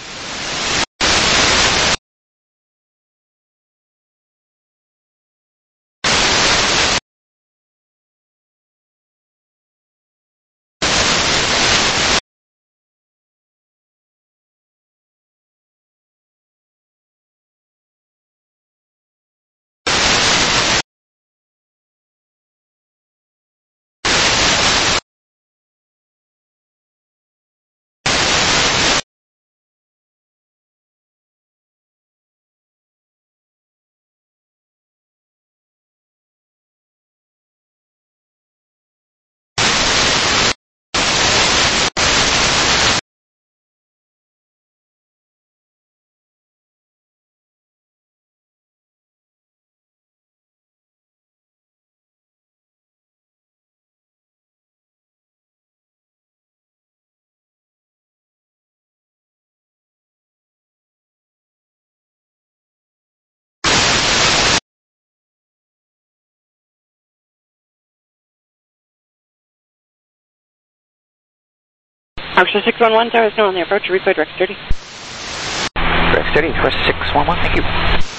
Archer 611, tower is now on the approach. Replay direct 30. Direct 30, Express 611, thank you.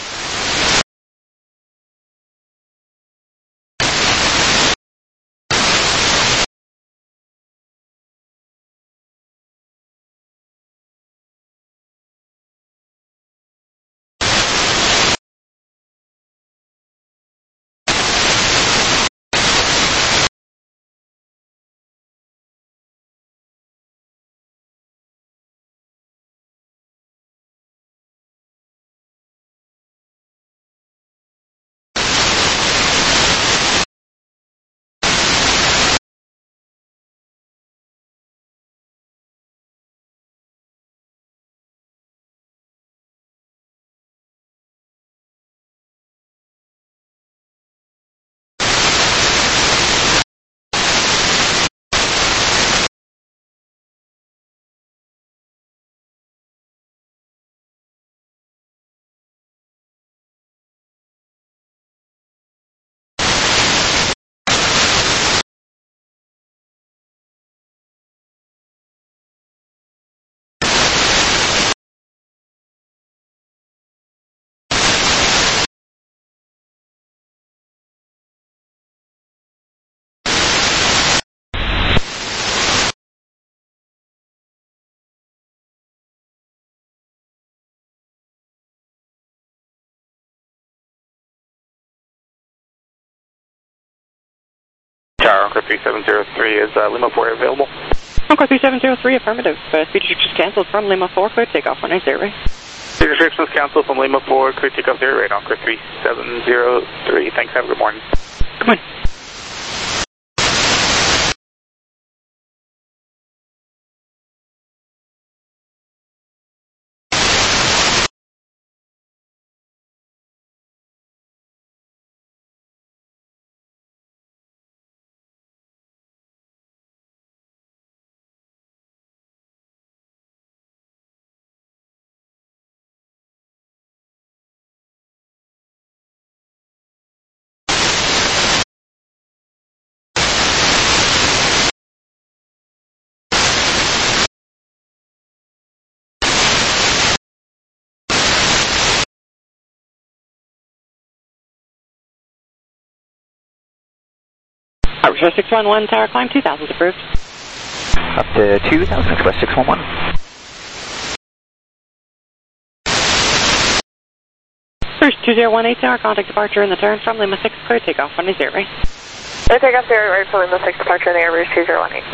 3703. Is Lima 4 available? Encore 3703, affirmative. Speed restrictions canceled from Lima 4, clear takeoff 190, right? Speed restrictions canceled from Lima 4, clear takeoff 0 right, Encore 3703. Thanks, have a good morning. Good morning. Request 611, tower climb 2000 approved. Up to 2000, request 611. First 2018 tower, contact departure in the turn from Lima 6, clear takeoff 190, right? Clear takeoff 0 right for Lima 6, departure in the air, 2018.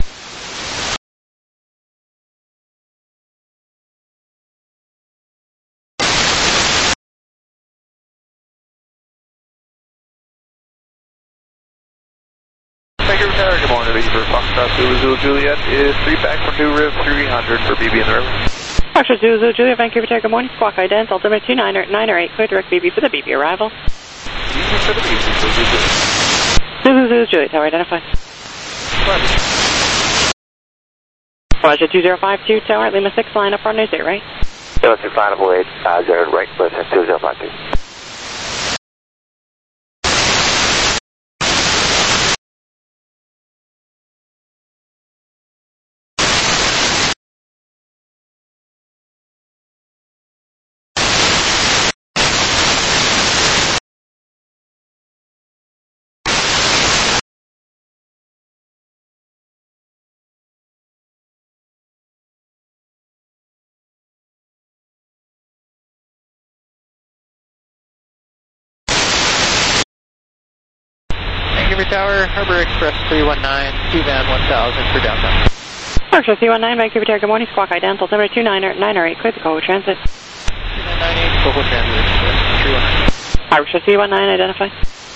Thank you, Tower. Good morning, Beaver. Foxtrot Zulu Juliet is 3 back from New Riv 300 for BB in the river. Foxtrot Zulu Juliet, Vancouver Tower, good morning. Squawk ident, altimeter 2908, clear direct BB for the BB arrival. For the BB, Zulu Juliet, tower identified. Roger 2052, tower, Lima 6, line up on news 8, right? Lima 6, line up 08, 0 right, listen, 2052. Tower, Harbor Express 319, T-Van 1000 for downtown. Foxtrot C19, Vancouver Tower, good morning. Squawk ident, altimeter 2908, clear the Coho Transit. 2998, Coho Transit, 319. Foxtrot C19, identified.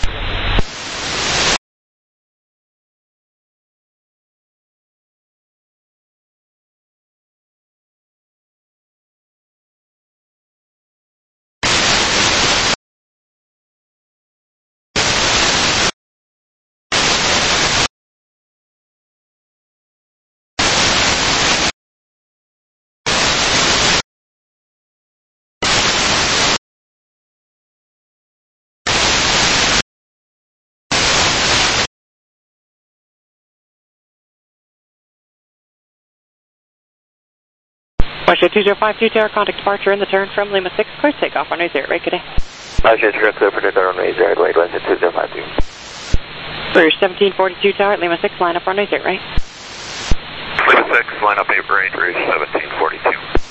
Foxtrot 2052, tower, contact departure in the turn from Lima 6, clear takeoff on news 8, right, good day. Foxtrot 0 clear for the door on news 8, right, listen, 2052. First 1742, tower, Lima 6, line up on news 8, right? Lima 6, line up 8, right, Rouge 1742.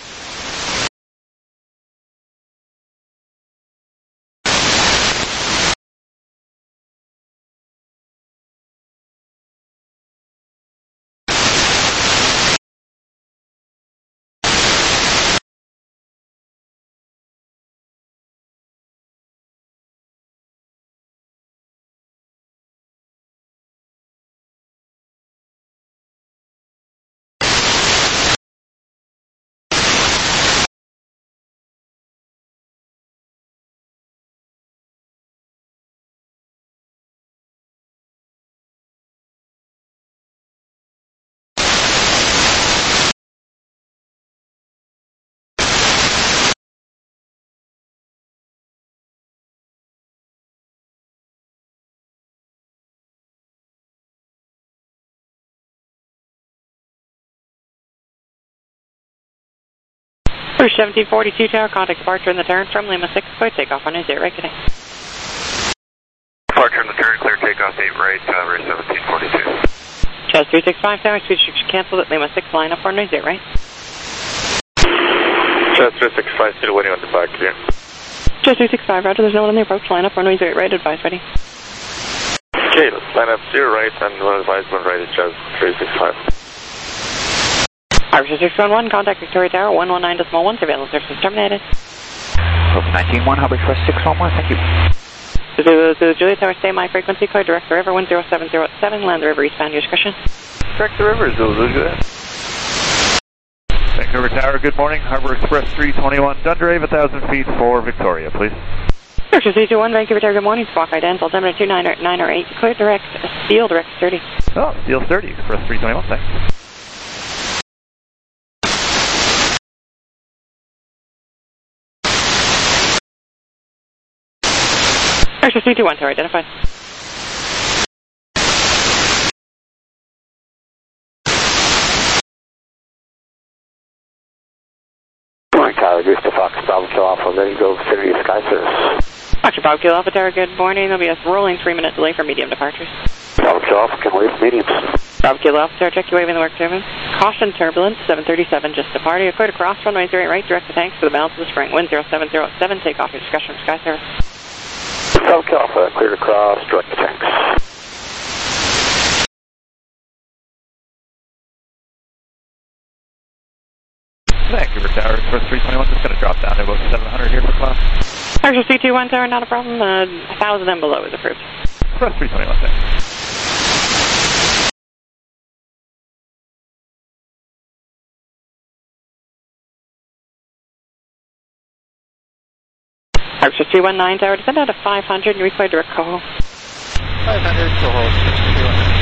First 1742, tower, contact departure in the turn from Lima 6, clear takeoff on news 8, right, good day. Departure in the turn, clear takeoff 8, right, Rouge 1742. Chaz 365, tower, speed restriction canceled at Lima 6, line up on news 8, right? Chaz 365, still waiting on the back here. Chaz 365, roger, there's no one on the approach, line up on news 8, right, advise ready. Okay, line up 0 right and 1 advise 1 right is just 365. Irish 611, contact Victoria Tower, 119.1, surveillance services terminated. Open 19-1, Hubbard Express 611, thank you. Zulu Julia Tower, stay my frequency code, direct the river 10707, land the river eastbound, your discretion. Direct the river, Zulu Julia. Vancouver Tower, good morning. Harbor Express 321, Dundray, 1,000 feet for Victoria, please. Direction C21, Vancouver Tower, good morning. Squawk ident, altimeter 298, clear direct, Steel direct 30. Oh, Steel 30, Express 321, thanks. Direction C21, Tower identified. Morning, Tower, Goose to Fox, Bravo Kill Alpha, ready to go, Sirius Sky Service. Roger, Bravo Kill Alpha Tower, good morning. There'll be a rolling 3-minute delay for medium departures. Bravo Kill Alpha, can wave mediums. Bravo Kill Alpha Tower, check your wave in the work turbines. Caution turbulence, 737, just departing. Clear to cross, runway 08 right, direct the tanks to the balance of the spring. Wind 0707, take off your discretion for Sky Service. Bravo Kill Alpha, clear to cross, direct the tanks. Vancouver Tower, Express 321, just going to drop down to about 700 here for class. Direction C21 Tower, not a problem. 1,000 and below is approved. Express 321, thanks. Direction 319 Tower, descend out to 500 and replay direct call. 500, Coho, 621.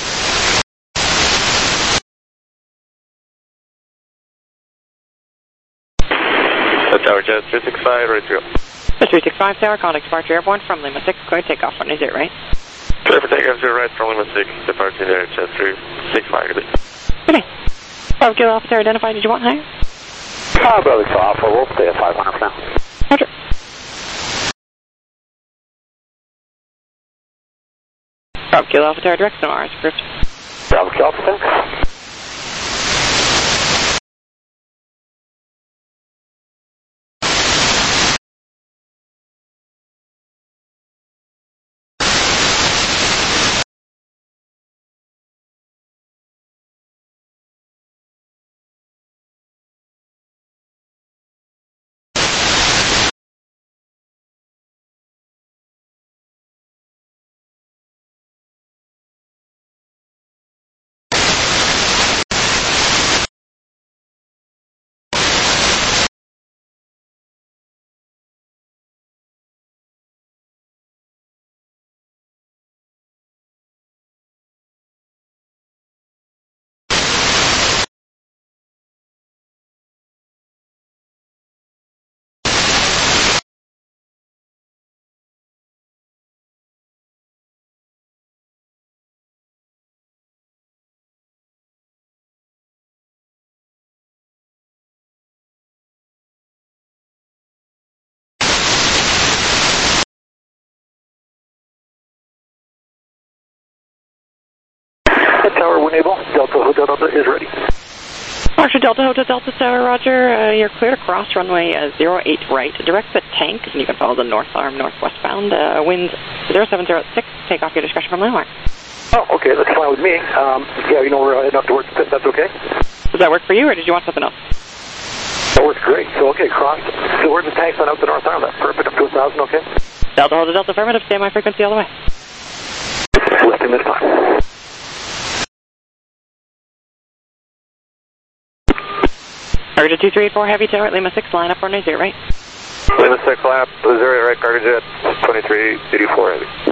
Tower Jet 365, ready to go. The 365 Tower, contact departure airborne from Lima 6, clear takeoff, runway 0 right. Clear for takeoff 0 right from Lima 6, departing there, Jet 365, good day. Good day. Bravo Kill Alpha Tower identified, did you want higher? Bravo Kill Alpha, we'll stay at 500 for now. Roger. Bravo Kill Alpha Tower, direct to Mars, approved. Bravo Kill Alpha, thanks. Tower, when able, Delta Hotel Delta is ready. Roger, Delta Hotel Delta Tower, roger. You're clear to cross runway 08 right. Direct the tank, and you can follow the north arm northwestbound. Wind 0706, take off your discretion from landmark. Oh, okay, that's fine with me. Yeah, you know, we're heading up to work, that's okay? Does that work for you, or did you want something else? That works great. So, okay, cross. So where's the tanks on out the north arm? That's perfect, up to 1,000, okay? Delta Hotel Delta affirmative, stay my frequency all the way. Lifting this time. Cargo 2384 Heavy Tower at Lima 6, line up runway 0 right. Lima 6, line up 0 right, cargo jet 2384 heavy.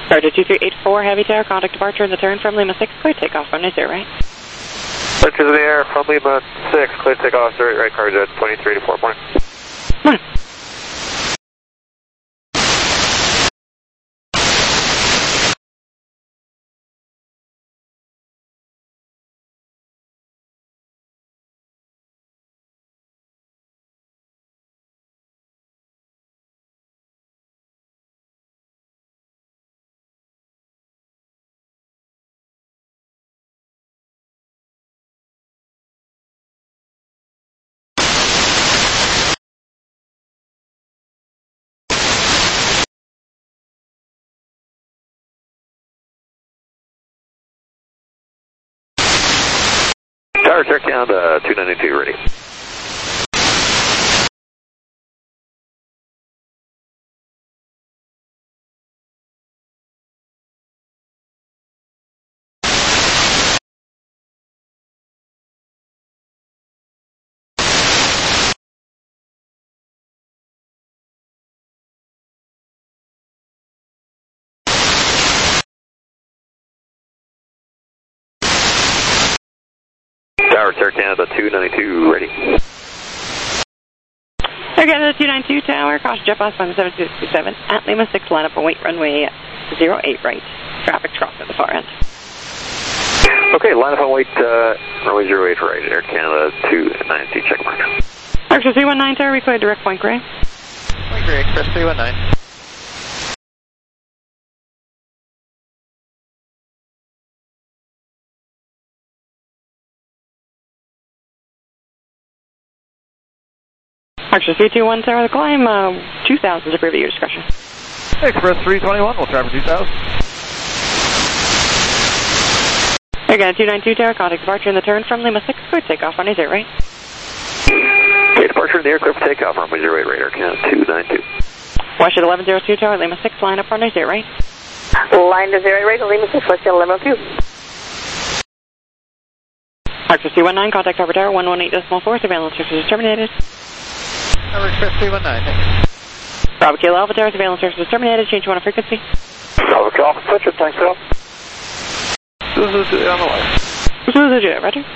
Roger 2384, Heavy Tower, contact departure in the turn from Lima 6, clear takeoff, runway 0 right. Pictures in the air from Lima 6, clear takeoff, 0 right, car jet 23 to 4, morning. Morning. Tower, Air Canada 292, ready. Tower, Air Canada 292, ready. Air Canada 292 Tower, caution jet bus, Lima 767 at Lima 6, line up and wait, runway 08 right. Traffic trough at the far end. Okay, line up and wait, runway 08 right, Air Canada 292, check mark. Express 319 Tower, we clear direct Point Grey. Point Grey, Express 319. Express 321 Tower, the climb 2000 is approved at your discretion. Express 321, we'll traffic 2000. Air Canada 292 Tower, contact departure in the turn from Lima 6, clear takeoff, runway 0 right. Okay, departure in the air, clear for takeoff, runway 08 right, Air Canada 292. Washington 1102 Tower, Lima 6, line up, runway 0 right. Line to 0 right, Lima 6, Washington 1102. Express 319, contact Harbor Tower 118.4, surveillance services terminated. Tower, Express 319. Bravo Kilo Alpha Tower, surveillance services terminated, change 1 of frequency. Bravo Alpha, Fletcher, thanks, Al. Suzuki on the line. Suzuki, roger.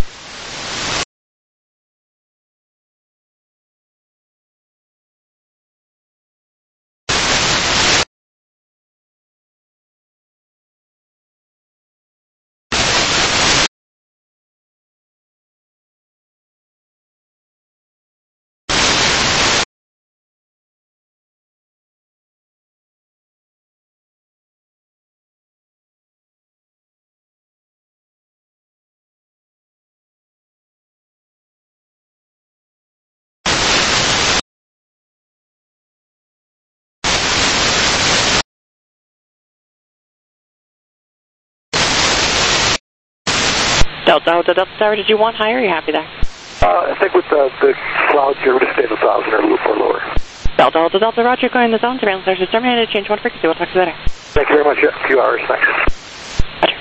Delta Tower, did you want higher or are you happy there? I think with the clouds here, we'll just stay at 1,000 or lower. Delta, roger, going in the zone, surveillance services terminated, change 1 frequency, we'll talk to you later. Thank you very much, yeah, a few hours, thanks. Roger.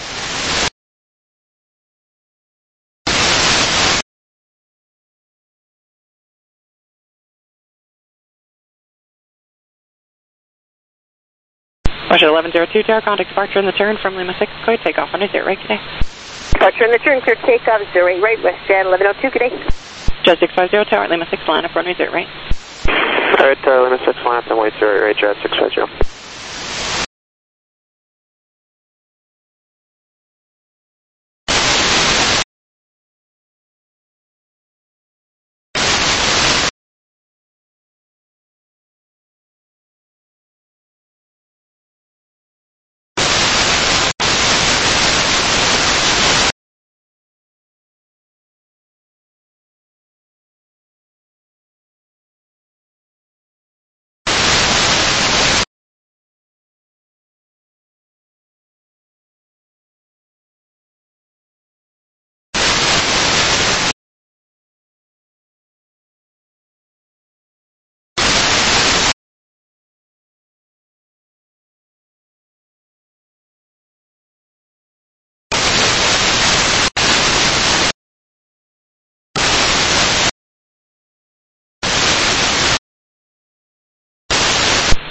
Washington 1102 Tower, contact departure in the turn from Lima 6, clear takeoff, runway 0 right today. Departure in the turn, clear takeoff, 0 right, Westjet 1102, good day. Jet 650 Tower, Lima 6, line up, runway 0 right. Alright, Lima 6, line up and wait, 0 right, jet 650.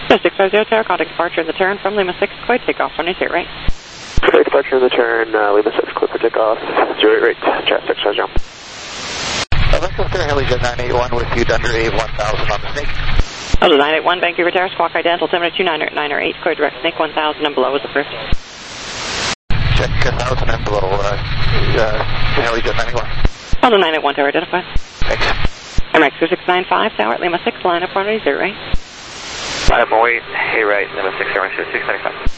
650 Tower, contact departure in the turn from Lima 6, clear takeoff, runway 0 right. Clear departure in the turn, Lima 6, clear for takeoff, 08 right, chat 6, how's jump. Echo Clear, Helijet 981 with you, Thunder A 1000 on the Snake. Delta 981, Vancouver Tower, squawk identical, altimeter 298, clear direct Snake 1000 and below is approved. Check 1000 and below, Helijet 91. Delta 981 Tower identified. Thanks. MX 2695 Tower at Lima 6, line up runway 0 right. I'm away, hey right, Lima 6, runway 695.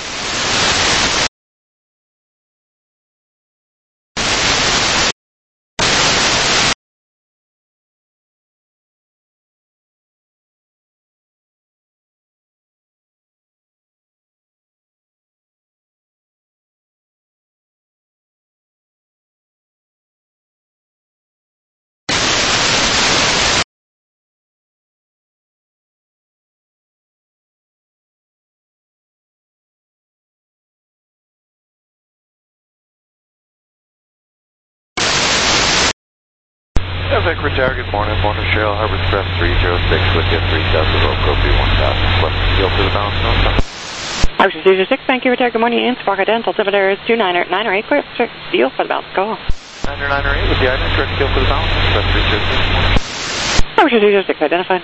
Vancouver Tower, good morning. Morning, Cheryl. Harbor Express 306 with you, 3000 Roco, 1000. Left field to the balance, northbound. Ocean 06, Vancouver Tower, good morning. In squawk identical, altimeter is 298, clear deal for the balance, go. 998 with the Ivan, correct field for the balance, Express 306. Ocean 06 identified.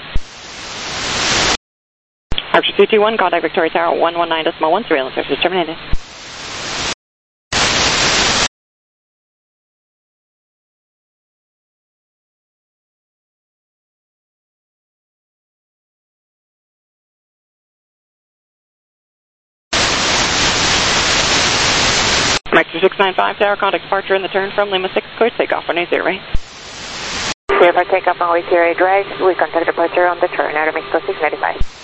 Ocean 221, contact Victoria Tower, 119.1, surveillance services terminated. MX 695 Tower, contact departure in the turn from Lima 6, clear takeoff, runway 0 right. Clear for takeoff on runway 0 right, we contact departure on the turn, Aeromexico 695.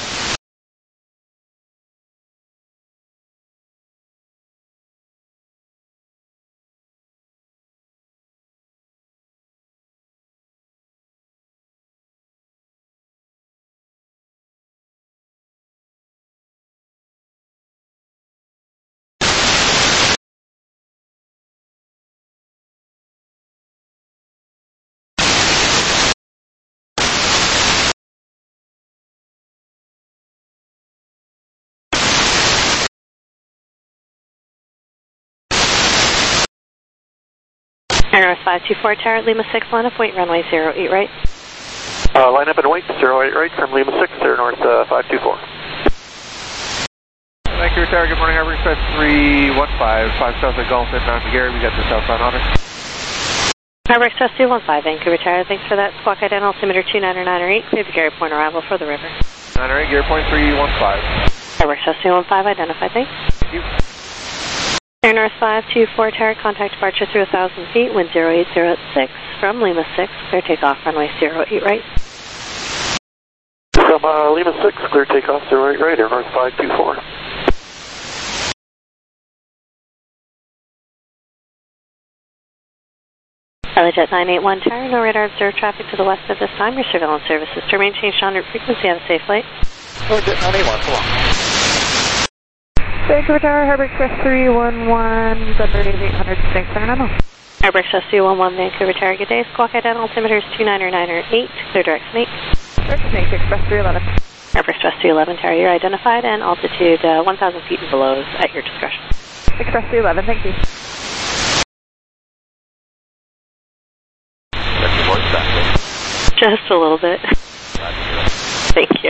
Air 524 Tower, Lima 6, line up, wait, runway 08 right. Line up and wait, 08 right from Lima 6, clear north 524. Vancouver Tower, good morning. Harbor Express 315, 5 south of Gulf at Mount Gary. We got the southbound honor. Harbor Express 215, Vancouver Tower, thanks for that. Squawk identical, altimeter 29908, clear to Gary Point arrival for the river. 908, Gary Point 315. Harbor Express 215, identified, thanks. Thank you. Air North 524 Tower, contact departure through 1,000 feet, wind 08006 from Lima 6, clear takeoff, runway 08 right. From Lima 6, clear takeoff 08 right, Air North 524. Helijet 981 Tower, no radar observed traffic to the west at this time. Your surveillance services to remain changed on route frequency. Have a safe flight. Helijet 981, so long. Vancouver Tower, Harbor Express 311, Thunder 800, thanks, Fernando. Harbor Express 311, Vancouver Tower, good day. Squawk identical, altimeter is 29908, clear direct Snake. Direct Snake, Express 311. Harbor Express 311 Tower, you're identified, and altitude 1,000 feet and below is at your discretion. Express 311, thank you. Just a little bit. Thank you.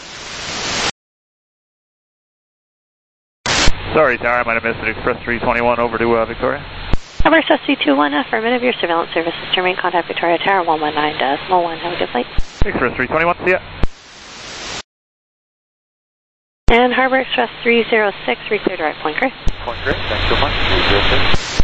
Sorry, Tower, I might have missed it. Express 321 over to Victoria. Harbor Express 321, affirmative. Your surveillance services to remain contact Victoria Tower 119.1. Have a good flight. Express 321, see ya. And Harbor Express 306, reclear direct Point Grey. Point Grey, thanks so much. 306.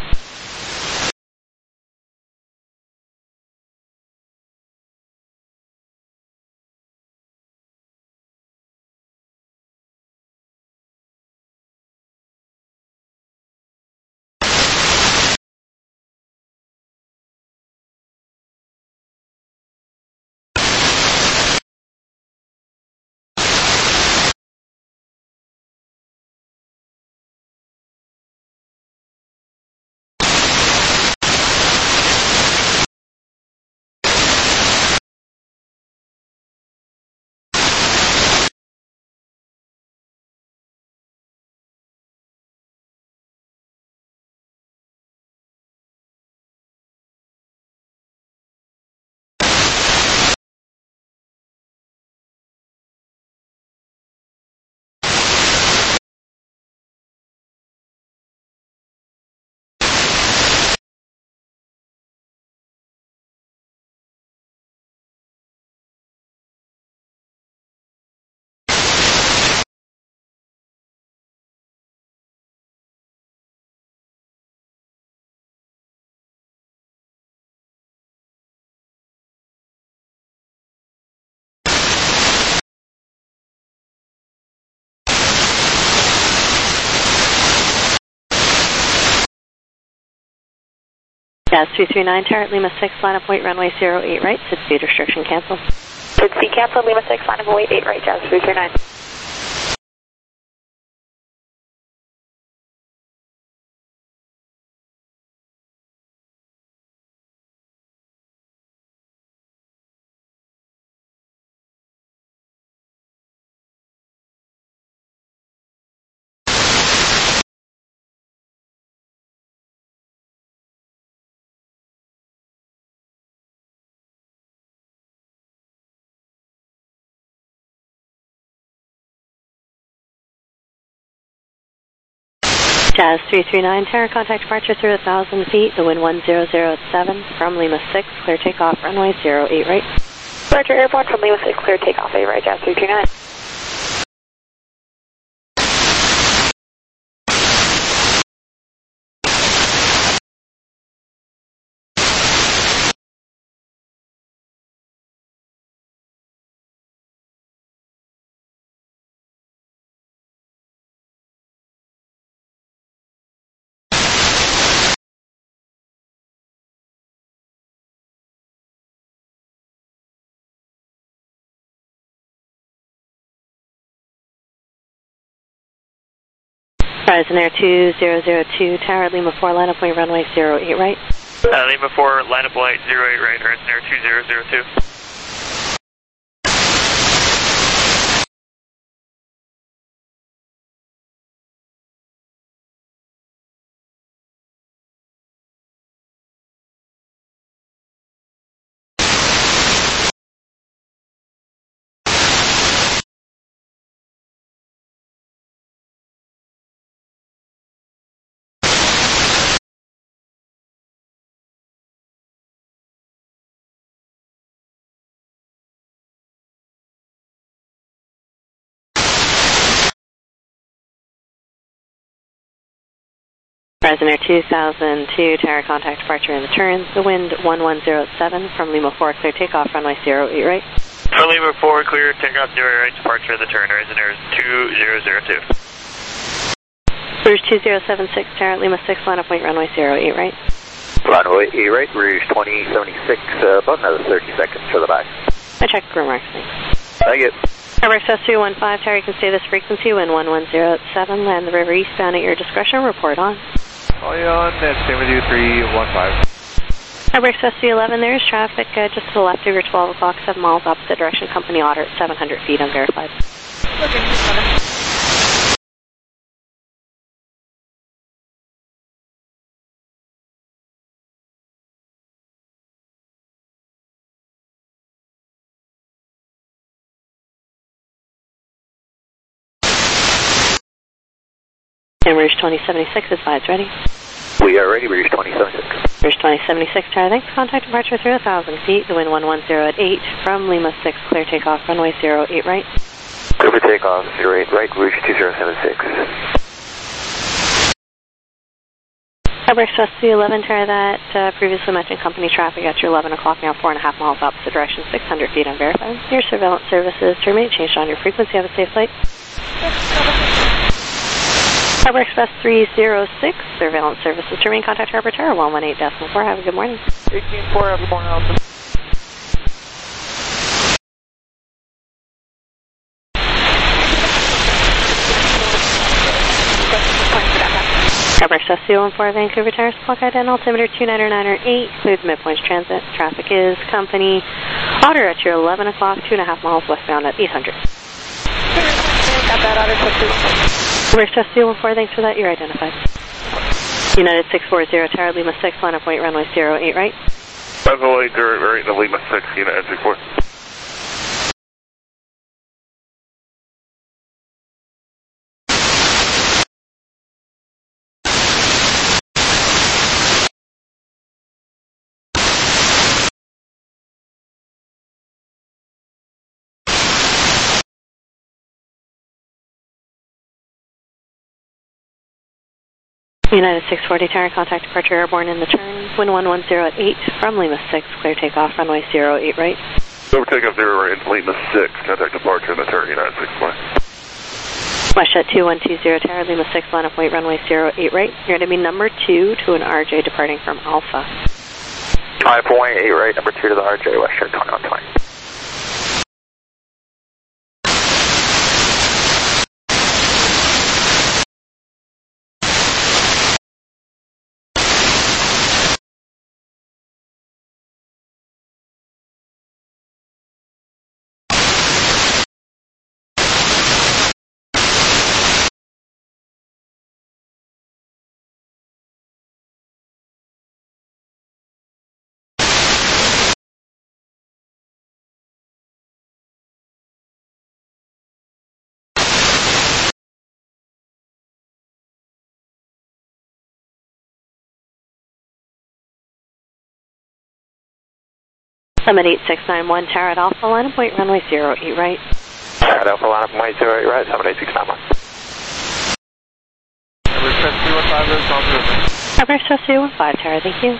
Jazz 339, Tower at Lima 6, line up weight, runway 08 right, sit speed restriction cancel. Sit speed cancel, Lima 6, line up weight 8 right, Jazz 339. Jazz 339, Tower contact departure through 1,000 feet, the wind 10087 from Lima 6, clear takeoff, runway 08 right. Roger, airborne from Lima 6, clear takeoff, 8 right, Jazz 339. Horizon Air 2002, Tower Lima 4, line up weight, runway 08 right. Lima 4, line up light 08 right, Horizon Air 2002. Horizon Air 2002, Tower contact departure in the turn, the wind 1107 from Lima 4, clear takeoff, runway 08 right. For Lima 4, clear takeoff 08 right, departure of the turn, Horizon Air 2002. Rouge 2076, Tower Lima 6, line up weight, runway 08 right. Runway 8 right, Rouge 2076, about another 30 seconds for the back. I checked crew marks, thanks. Thank you. Airbus S315, Tower, you can stay this frequency, wind 1107, land the river eastbound at your discretion, report on. All you on, and stay with you 315. Airbus S311, there is traffic just to the left of your 12 o'clock, 7 miles opposite direction, company otter at 700 feet, unverified. And Rouge 2076 is advised, ready? We are ready, Rouge 2076. Rouge 2076, Tower, thanks. Contact departure through 1,000 feet, the wind 110 at 8 from Lima 6, clear takeoff, runway 08 right. Clear for takeoff, 08 right, Rouge 2076. Airbus S311, Tower, that previously mentioned company traffic at your 11 o'clock, now 4.5 miles opposite direction, 600 feet unverified. Your surveillance services terminate, changed on your frequency, have a safe flight. Harbor Express 306, surveillance services to remain contact Harbor Tower 118.4. Have a good morning. 18.4, have a good morning, Alpha. Harbor Express 214, Vancouver Tower, supply guide and altimeter 29908, includes midpoint transit. Traffic is company Otter at your 11 o'clock, 2.5 miles westbound at 800. Got that, Otter 214. Express 214, thanks for that, you're identified. United 640, Tower Lima 6, line up weight, runway 08 right. Runway 08 right, the Lima 6, United 64. United 640, Tower, contact departure airborne in the turn, wind 110 at 8 from Lima 6, clear takeoff, runway 08 right. Over takeoff 0 right, Lima 6, contact departure in the turn, United 6. WestJet 2120, Tower, Lima 6, line up weight, runway 08 right. You're going to be number 2 to an RJ departing from Alpha. 518 right, number 2 to the RJ, West Shore 2120. Summit 8691, Tower at Alpha, line of point runway 08 right. Tower at Alpha, line of point 08 right, Summit 8691. Express 315, Arizona River. Express 315, Tower, thank you.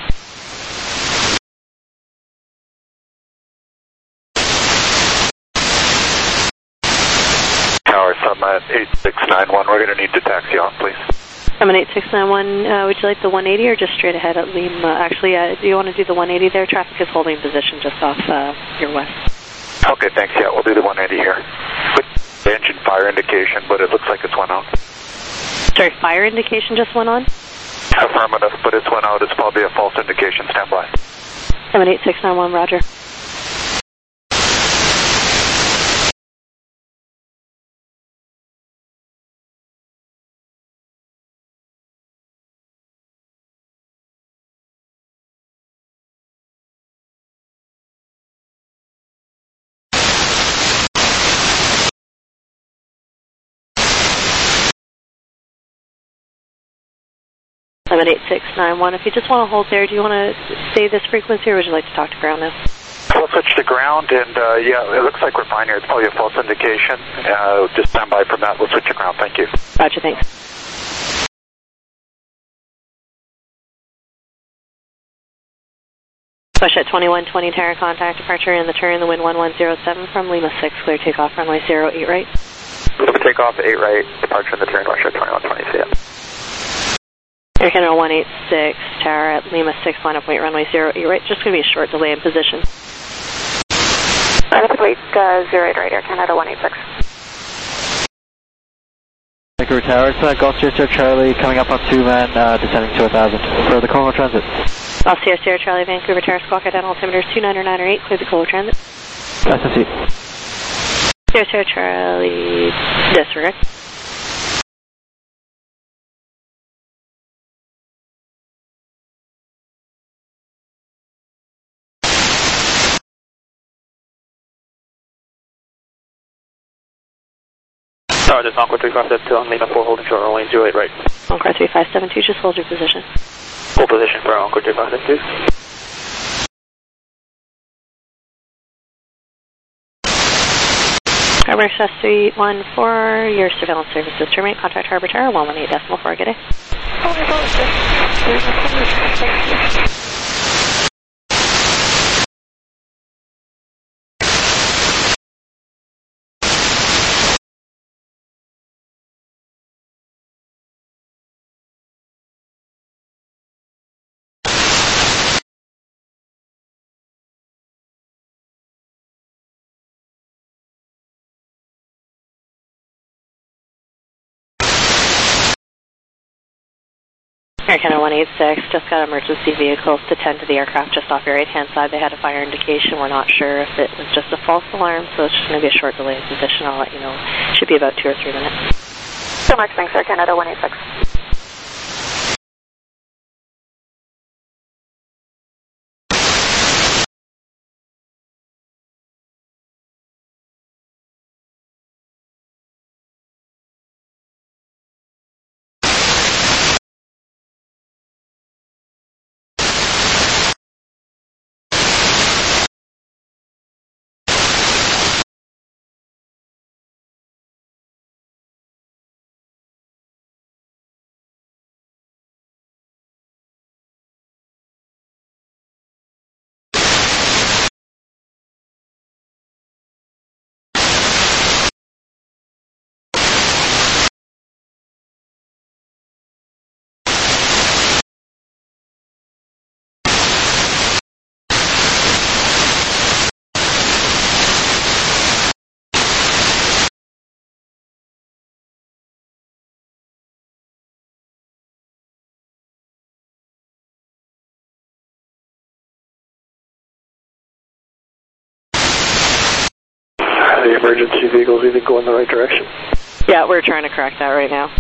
Tower, Summit 8691, we're going to need to taxi off, please. Summit 8691, would you like the 180 or just straight ahead at Lima? Actually, do you want to do the 180 there? Traffic is holding position just off your west. Okay, thanks. Yeah, we'll do the 180 here. With the engine fire indication, but it looks like it's went out. Sorry, fire indication just went on? Affirmative, but it's went out. It's probably a false indication. Stand by. Summit 8691, roger. Summit 8691. If you just want to hold there, do you want to stay this frequency or would you like to talk to ground now? We'll switch to ground and yeah, it looks like we're fine here. It's probably a false indication. Just stand by from that. We'll switch to ground. Thank you. Roger, thanks. Push at 2120, Tower, contact departure in the turn, the wind 1107 from Lima 6, clear takeoff runway 08 right. We'll take off 8 right, departure in the turn, West Shore 2120, see ya. Air Canada 186, Tower at Lima 6, line of point runway 08 right, just going to be a short delay in position. Line of point 08 right, Air Canada 186. Vancouver Tower, Golf Sierra Charlie coming up on 2 man, descending to 1000 for the Como Transit. Golf Sierra Charlie, Vancouver Tower, Squawk at altimeter 29908, clear the Como Transit. SNC. Sierra Charlie, disregard. Tower, this is Encore 3572 on Lima 4, holding short runway 08 right. Encore 3572, just hold your position. Hold position for Encore 3572. Harbor Express 314, your surveillance services terminate. Contact Harbor Tower 118.4, good day. Air Canada 186, just got emergency vehicles to tend to the aircraft just off your right-hand side. They had a fire indication. We're not sure if it was just a false alarm, so it's just going to be a short delay in position. I'll let you know. Should be about 2 or 3 minutes. So much, thanks, Air Canada 186. emergency vehicles even go in the right direction? Yeah, we're trying to correct that right now.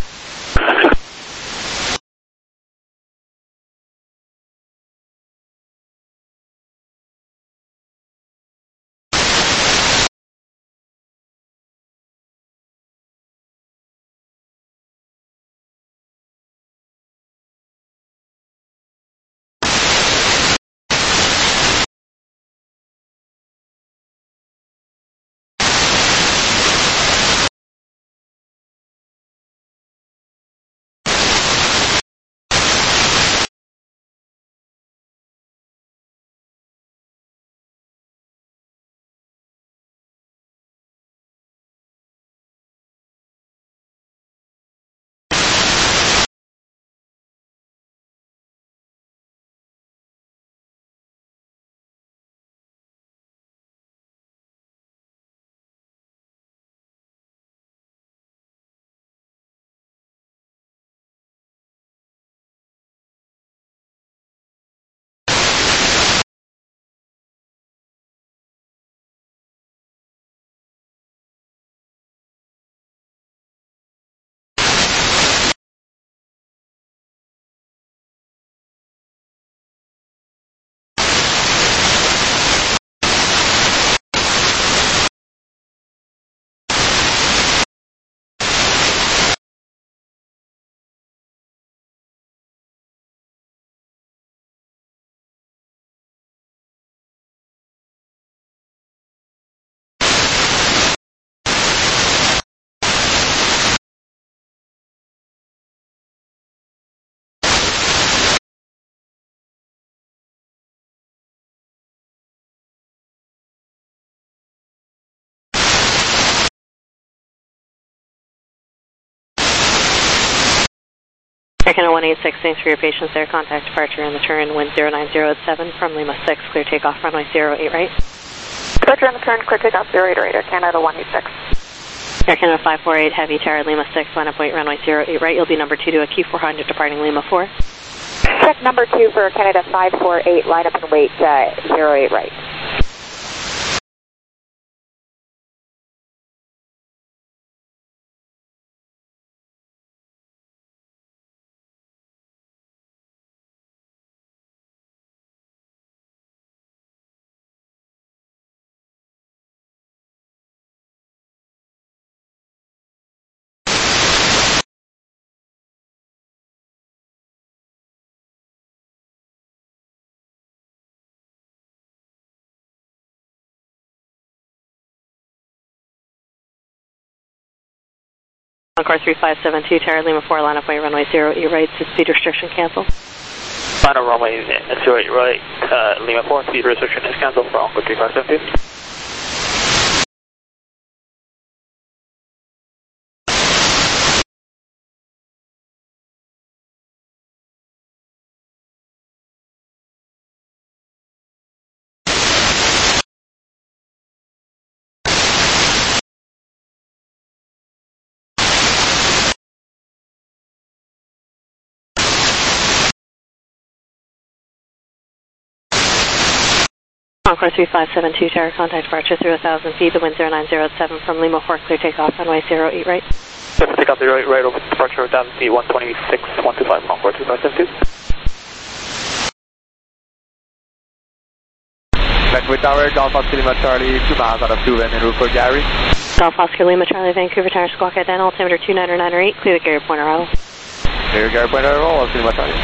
Air Canada 186, thanks for your patience there. Contact departure in the turn, wind 09087 from Lima 6, clear takeoff, runway 08 right. Departure in the turn, clear takeoff 08 right, Air Canada 186. Air Canada 548, heavy tower, Lima 6, line up weight, runway 08 right. You'll be number 2 to a Q400 departing Lima 4. Check number 2 for Canada 548, line up and wait 08 right. Encore 3572, tower, Lima 4, line up weight, runway 08 right, speed restriction cancel. Final runway 08 right, Lima 4, speed restriction is cancelled for Encore 3572. Encore 3572, tower, contact departure through 1,000 feet, the wind 0907 from Lima 4, clear takeoff, runway 08 right. Clear takeoff 08 right over departure 1,000 feet, 126, 125, Encore 3572. Vancouver Tower, Golf Oscar Lima Charlie, 2 miles out of 2 and route for Gary. Golf Oscar Lima Charlie, Vancouver Tower, Squawk at Dental, altimeter 29908, clear the Gary Pointer Roll. Clear Gary Pointer Roll, Oscar Lima Charlie.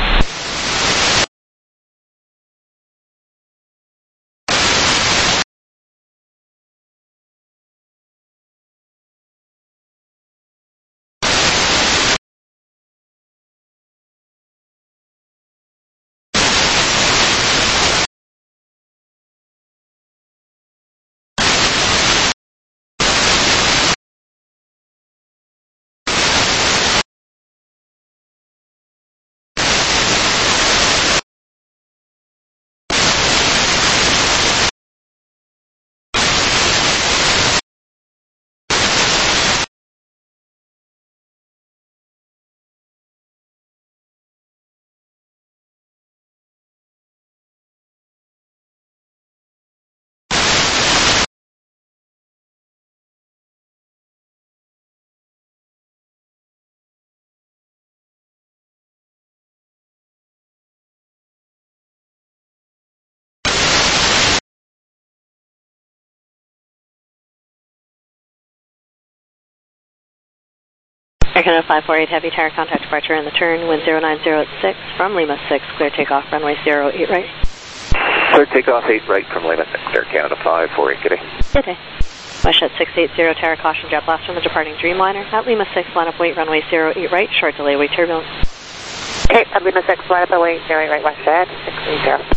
Air Canada 548 Heavy Tower, contact departure in the turn, wind 09086 from Lima 6, clear takeoff, runway 08 right. Clear takeoff 8 right from Lima 6, Air Canada 548, good day. Good day. WestJet 680, tower caution, jet blast from the departing Dreamliner. At Lima 6, line up weight, runway 08 right, short delay, weight turbulence. Okay, at Lima 6, line up weight, 08 right, WestJet 680.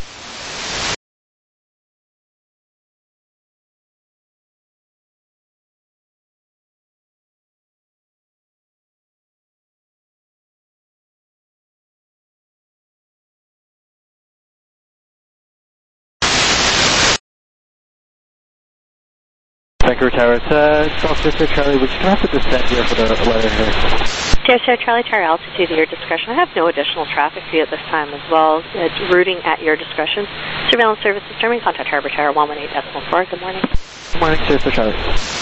Vancouver Tower, it's Golf Sierra Charlie. We're just going to have to descend here for the weather here. Sierra Charlie, tower altitude at your discretion. I have no additional traffic for you at this time as well. It's routing at your discretion. Surveillance service determined. Contact Harbor Tower 118.4. Good morning. Good morning, Sierra Charlie.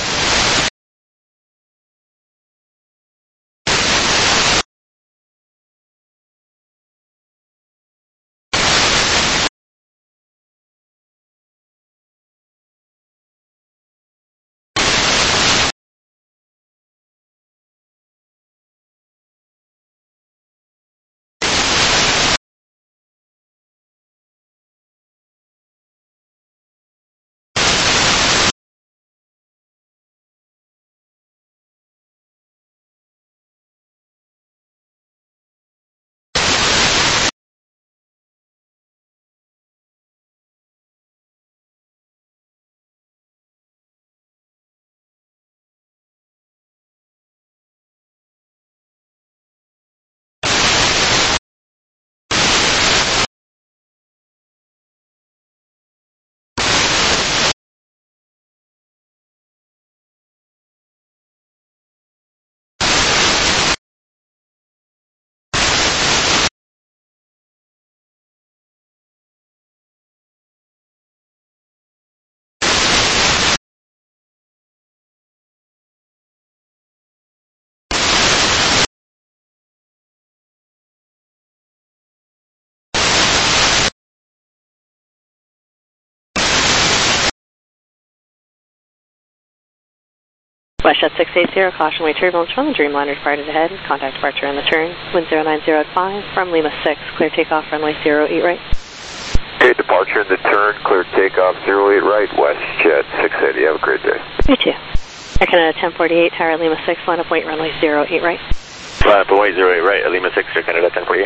WestJet 680, caution weight turbulence from the Dreamliner departed ahead. Contact departure in the turn, wind 09085 from Lima 6, clear takeoff, runway 08 right. Okay, departure in the turn, clear takeoff 08 right, WestJet 680. Have a great day. You too. Air Canada 1048, tower Lima 6, line up weight, runway 08 right. Line up weight 08 right, at Lima 6, Air Canada 1048.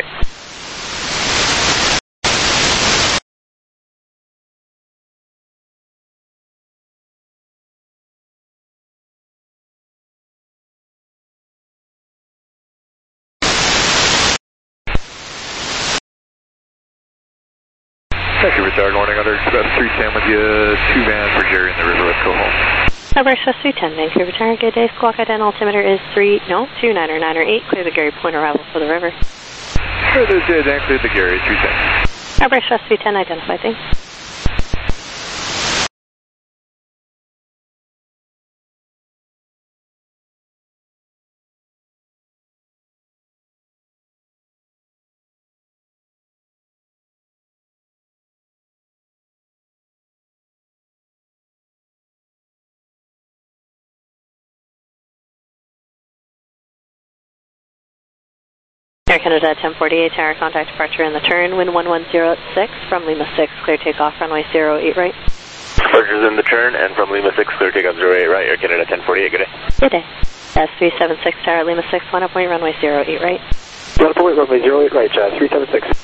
Vancouver Tower, morning, under Express 310 with you, 2 vans for Jerry in the river, let's go home. Express 310, Vancouver Tower, good day, squawk ID altimeter is 29908, clear the Gary Point arrival for the river. Clear the dead and clear the Gary 310. Express 310, identify, thanks. Air Canada 1048, tower contact departure in the turn, wind 1106 from Lima 6, clear takeoff, runway 08 right. Departure's in the turn, and from Lima 6, clear takeoff 08 right, Air Canada 1048, good day. Good day. S376, tower Lima 6, line up weight, runway 08 right. Line up weight, runway 08 right, 376.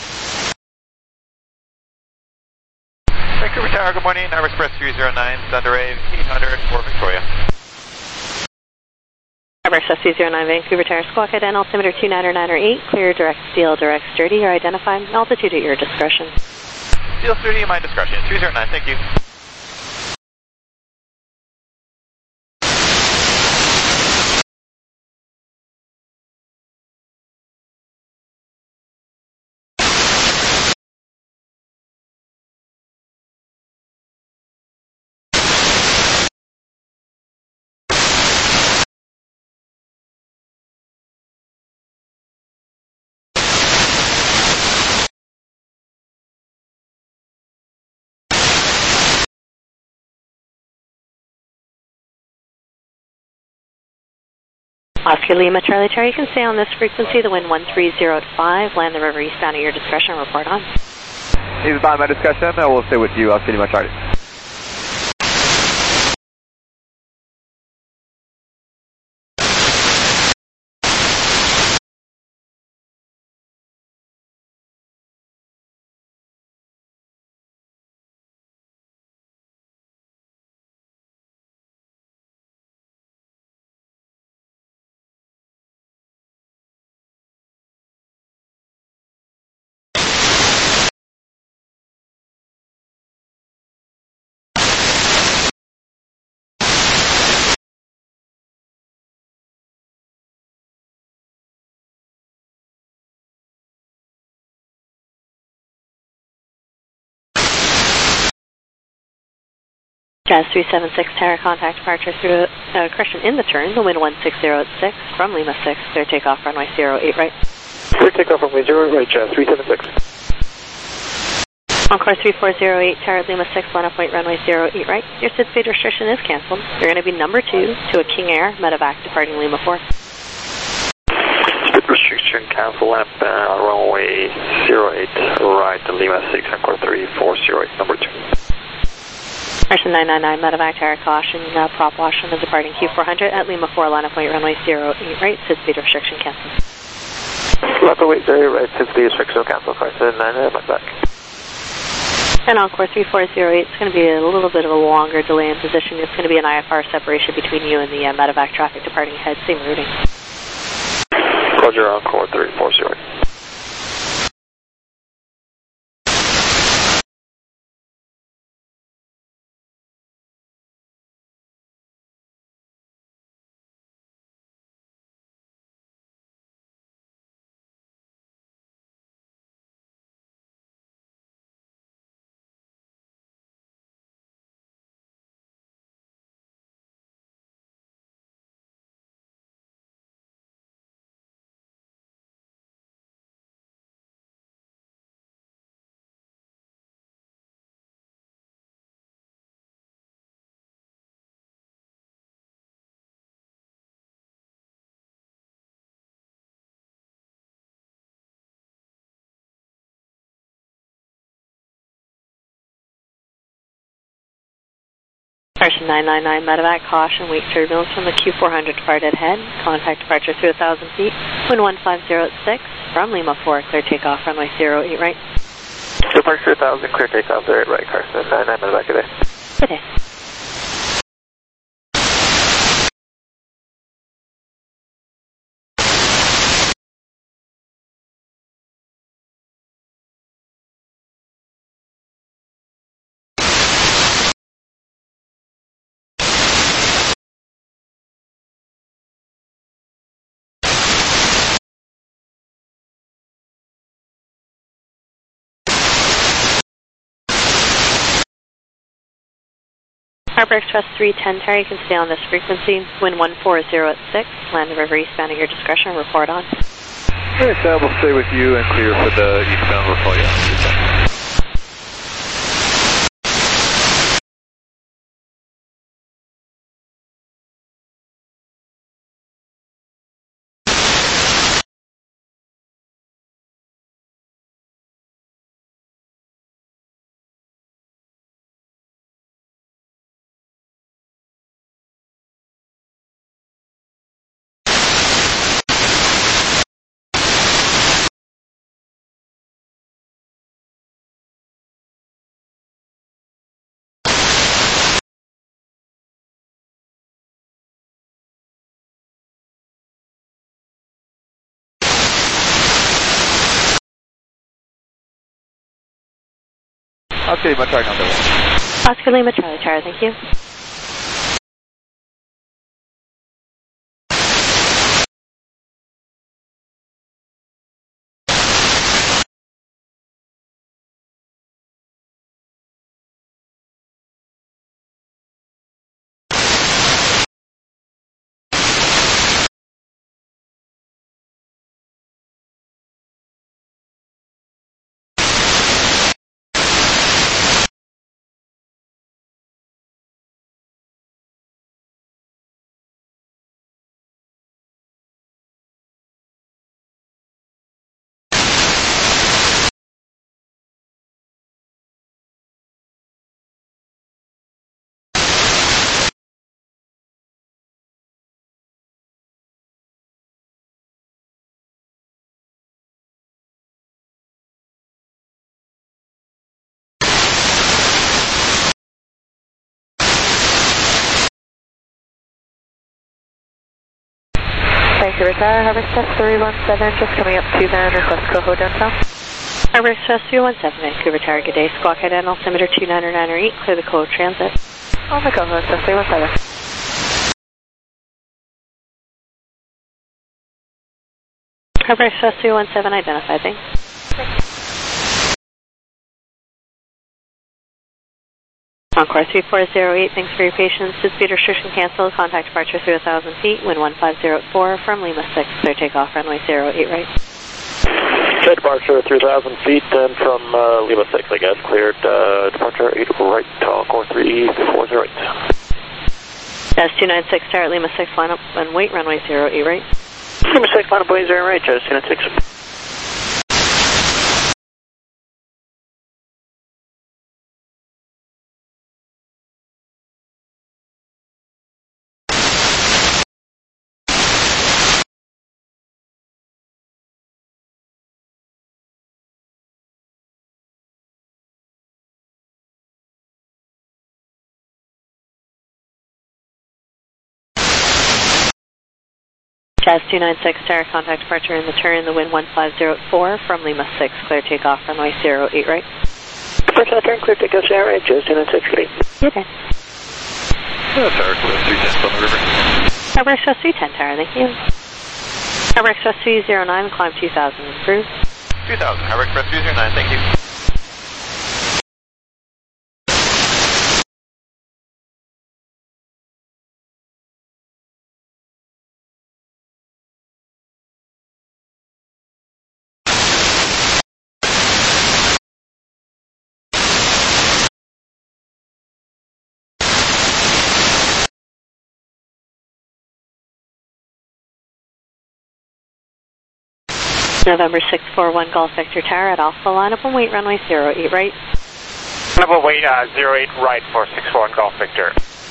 Vancouver Tower, good morning, Harbor Express 309, Thunder Ave 800 for Victoria. Harbor Express 309, Vancouver Tower, squawk ID altimeter 29908, clear direct steel, direct sturdy, or identify altitude at your discretion. Steel sturdy at my discretion, 309, thank you. Oscar Lima, Charlie Tower, you can stay on this frequency, the wind 130.5, land the river eastbound at your discretion, report on. Eastbound my discussion, I will stay with you, Oscar Lima, Charlie. Jazz 376, Tower, contact departure through correction in the turn, the wind 160 at 6 from Lima 6, clear takeoff runway 08 right. Clear takeoff runway 08 right, Jazz 376. On course 3408, Tower, Lima 6, line up point runway 08 right. Your SID speed restriction is canceled. You're going to be number 2 to a King Air medevac departing Lima 4. Speed restriction cancel up on runway 08 right to Lima 6 on course 3408, number 2. Correction 999, medevac tower caution, prop wash on the departing Q400 at Lima 4, line up point runway 08 right, SID speed restriction cancel. Left away 0 right, SID speed restriction cancel, Carson 999, medevac. And on course 3408, it's going to be a little bit of a longer delay in position. It's going to be an IFR separation between you and the medevac traffic departing ahead, same routing. Roger, on course 3408. Correction 999, medevac caution, weak turbulence from the Q400 departed head, contact departure through 1,000 feet, wind 150 at 6, from Lima 4, clear takeoff runway 08 right. Departure 1,000, clear takeoff 08 right, Carson 999, medevac, good day. Good day. Harbor Express 310 Tower, you can stay on this frequency, wind 140 at 6, land the river eastbound at your discretion, report on. Alright, so we'll stay with you and clear for the eastbound report, yeah. Oscar Lima, Charlie, number 1. Oscar Lima, Charlie Tower, thank you. Vancouver Tower, Harbor Express 317, just coming up to Van, request Coho downtown. Harbor Express 317, Vancouver Tower, good day. Squawk head and altimeter 299 clear the Coho transit. On the Coho, Express 317. Harbor Express 317, identify, thanks. Encore 3408, thanks for your patience. Did speed restriction cancel? Contact departure through 1,000 feet, wind 1504 from Lima 6, clear takeoff, runway 08 right. Clear departure 3,000 feet, and from Lima 6, I guess. Cleared departure 8 right, Encore 3408. That's 296, start Lima 6, line up and wait, runway 08 right. Lima 6, line up, way 0 right, 296. Jazz 296, tower, contact departure in the turn, the wind 1504 from Lima 6, clear takeoff, runway 08 right. Departure turn, clear takeoff, 0 right, Jazz 296, good day. Good day. Tower, clear 310 on the river. Harbor Express 310, tower, thank you. Harbor Express 309, climb 2000, cruise. 2000, Harbor Express 309, thank you. November 641 Golf Victor Tower at Alpha, line up and wait, runway 08 right. Line up and wait, 08 right for 641 Golf Victor.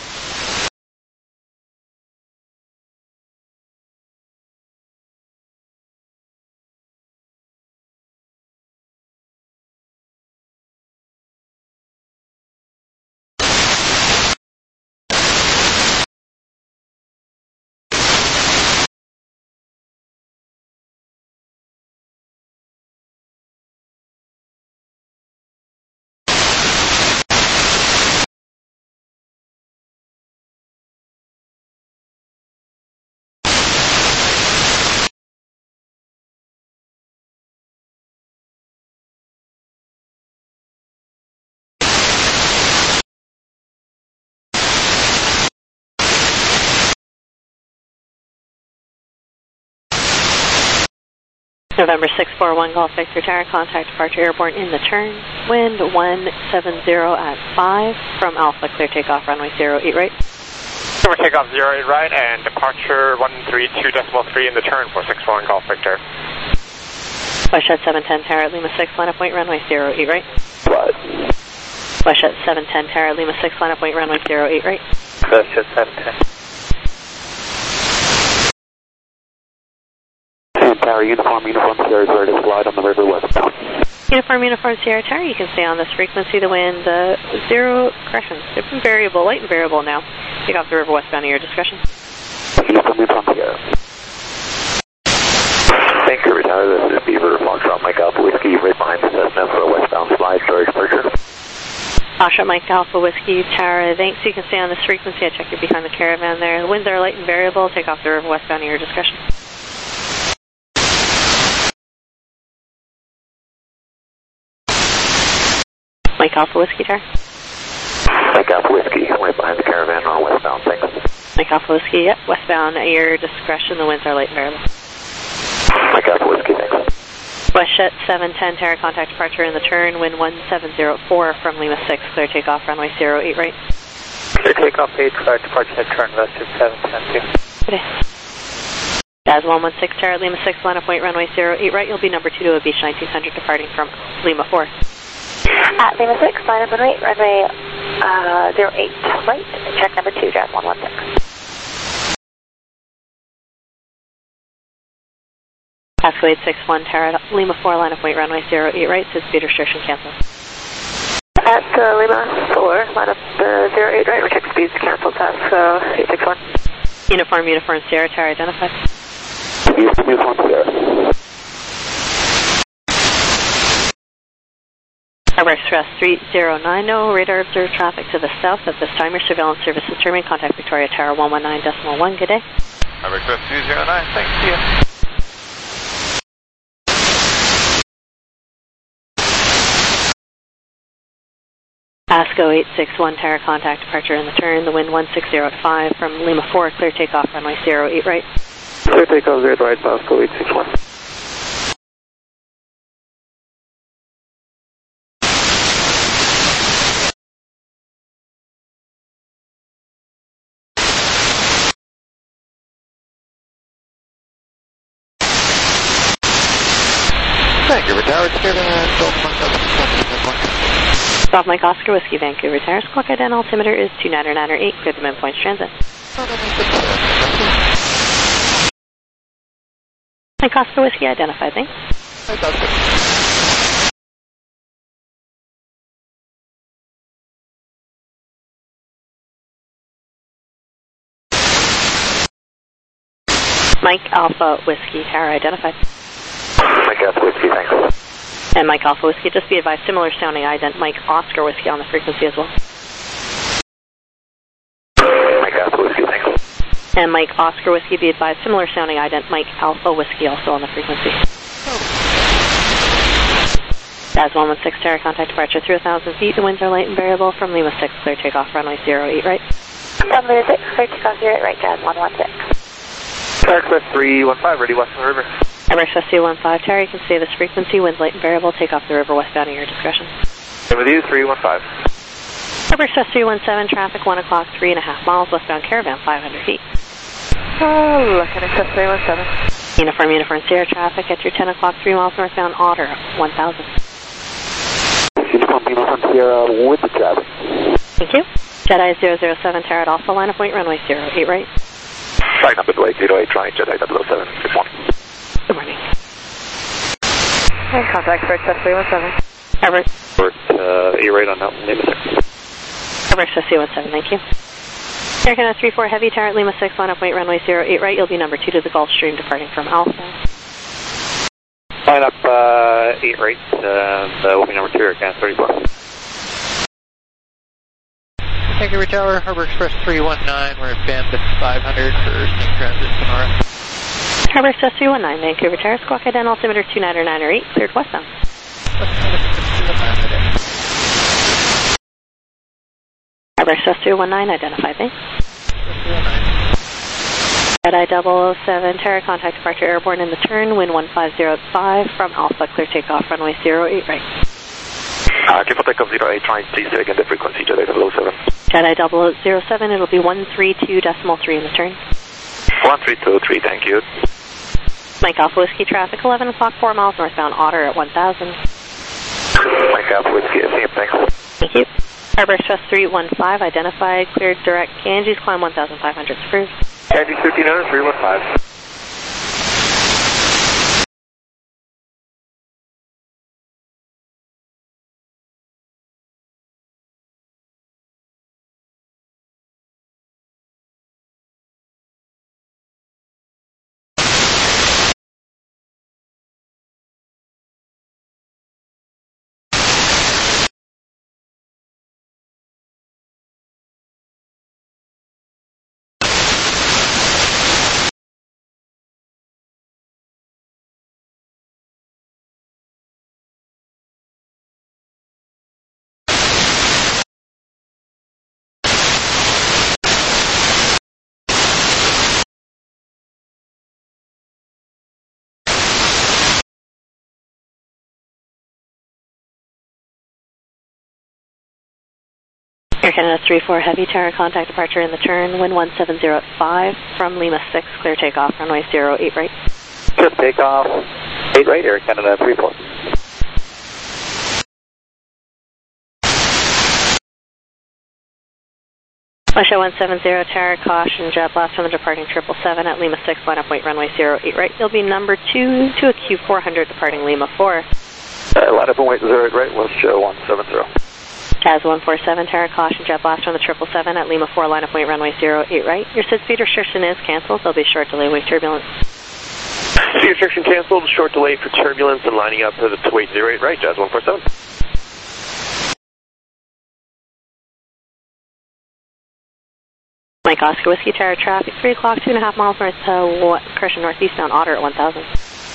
November 641 Golf Victor Tower, contact departure airborne in the turn, wind 170 at 5 from Alpha, clear takeoff, runway 08 right. Clear takeoff 08 right and departure 132.3 in the turn for 641 Golf Victor. Westjet 710 Tower at Lima 6, line up wait, runway 08 right. What? Westjet 710 Tower at Lima 6, line up wait, runway 08 right. Westjet 710. Tower, uniform, Sierra Tower to slide on the river westbound. Uniform, Sierra Tower, you can stay on this frequency, the wind, variable, light and variable now. Take off the river westbound at your discretion. Uniform, Sierra. Vancouver Tower, this is Beaver, Foxtrot Mike Alpha Whiskey, right behind the Cessna for a westbound slide, storage departure. Foxtrot Mike Alpha Whiskey Tower, thanks, you can stay on this frequency, I check you behind the caravan there. The winds are light and variable, take off the river westbound at your discretion. Mike Alpha Whiskey Tower. Mike Alpha Whiskey, right behind the caravan on westbound, thanks. Mike Alpha Whiskey, yep, westbound at your discretion, the winds are light and variable. Mike Alpha Whiskey, thanks. Westjet 710 Tower, contact departure in the turn, wind 1704 from Lima 6, clear takeoff, runway 08 right. Clear takeoff 8 right, departure in turn, Westjet 710. Good day. Jazz 116 Tower, Lima 6, line up point, runway 08 right, you'll be number 2 to a Beach 1900 departing from Lima 4. At Lima 6, line up and wait, runway 08 right, check number 2, Jazz 116. Pasco 861 Tower at Lima 4, line up wait, runway 08 right, says speed restriction cancelled. At Lima 4, line up 08 right, check speeds canceled, Pasco 861. Uniform, Sierra Tower identified. Houston, Houston Sierra. Harbor Express 3090, radar observed traffic to the south. At this time, your surveillance service is terminating. Contact Victoria Tower 119.1. Good day. Harbor Express 209, thanks, see ya. ASCO 861, Tower contact departure in the turn. The wind 160.5 from Lima 4, clear takeoff, runway 08 right. Clear takeoff 0 right, ASCO 861. Vancouver Tower, South Mike Oscar Whiskey, Vancouver Tower. Clock ident altimeter is 2998. Clear the midpoint transit. Mike Oscar Whiskey identified, thanks. Mike Alpha Whiskey Tower identified. Mike Alpha Whiskey, thanks. And Mike Alpha Whiskey, just be advised, similar sounding ident Mike Oscar Whiskey on the frequency as well. Mike Alpha Whiskey, thanks. And Mike Oscar Whiskey, be advised, similar sounding ident Mike Alpha Whiskey also on the frequency. As 116 Tower, contact departure through 1,000 feet. The winds are light and variable from Lima 6, clear takeoff, runway 08 right. From Lima 6, clear takeoff 08 right, Jazz 116. Tower Express 315, ready west of the river. Harbor Express 215 Tower, you can stay this frequency, winds light and variable, take off the river westbound at your discretion. And with you, 315. Harbor Express 317, traffic 1 o'clock, 3.5 miles, westbound Caravan, 500 feet. Looking at 317. Uniform Sierra traffic at your 10 o'clock, 3 miles northbound Otter, 1,000. Uniform Sierra with the traffic. Thank you. Jedi 007 Tower at Alpha, line of point, runway 08 right. Flight number 2808, trying Jedi 007. Good morning. Good morning. And contact for Express 317. Harbor. E-rate on Mountain Lima 6. Harbor Express 317, thank you. Air Canada 34 Heavy Tower at Lima 6, line up point, runway 08 right. You'll be number 2 to the Gulfstream departing from Alpha. Line up 8 right, will be number 2, Air Canada 34. Vancouver Tower, Harbor Express 319, we're at Bandit 500 for Steam Transit Sonora. Harbor Express 319, Vancouver Tower, squawk ident altimeter 2998, cleared westbound. Harbor Express 319, identified, thanks. Jedi 007, Tower, contact departure airborne in the turn, wind 150.5 from Alpha, clear takeoff, runway 08 right. Clear for takeoff 08, trying to stay again the frequency, Jedi 007. Jedi 007, it'll be 132.3 in the turn. 1323, thank you. Mike Alpha Whiskey traffic, 11 o'clock, 4 miles northbound Otter at 1,000. Mike Alpha Whiskey, same, thanks. Thank you. Harbor Express 315, identified, cleared direct Ganges, climb 1,500 approved. Ganges 1300, 315. Air Canada 34 Heavy Tower, contact departure in the turn, wind 170.5 from Lima 6, clear takeoff, runway 08 right. Clear takeoff 8 right, Air Canada 34. Russia 170 Tower, caution, jet blast from the departing 777 at Lima 6, line up point, runway 08 right. You'll be number 2 to a Q400 departing Lima 4. Line up and wait 08 right, West 170. As 147 Tower, caution, jet blast from the 777 at Lima 4, line of point, runway 08 right. Your 6-speed restriction is canceled. There'll be short delay wave turbulence. Speed restriction canceled, short delay for turbulence and lining up to the 2808 right, Jazz 147. Mike Oscar Whiskey Tower traffic, 3 o'clock, 2.5 miles north to Kershaw northeastbound Otter at 1000.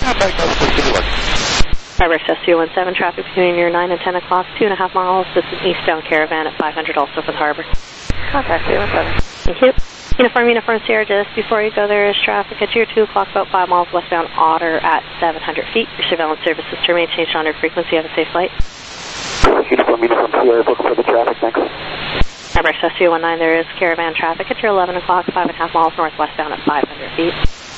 Fiber Access 217 traffic between your 9 and 10 o'clock, 2.5 miles. This is eastbound Caravan at 500 also for the harbor. Contact 217. Thank you. Uniform Sierra, just before you go there is traffic at your 2 o'clock, about 5 miles westbound Otter at 700 feet. Your surveillance services terminate, change on your frequency. Have a safe flight. Uniform Sierra, look for the traffic, thanks. Fiber Access 219, there is Caravan traffic at your 11 o'clock, 5.5 miles northwestbound at 500 feet.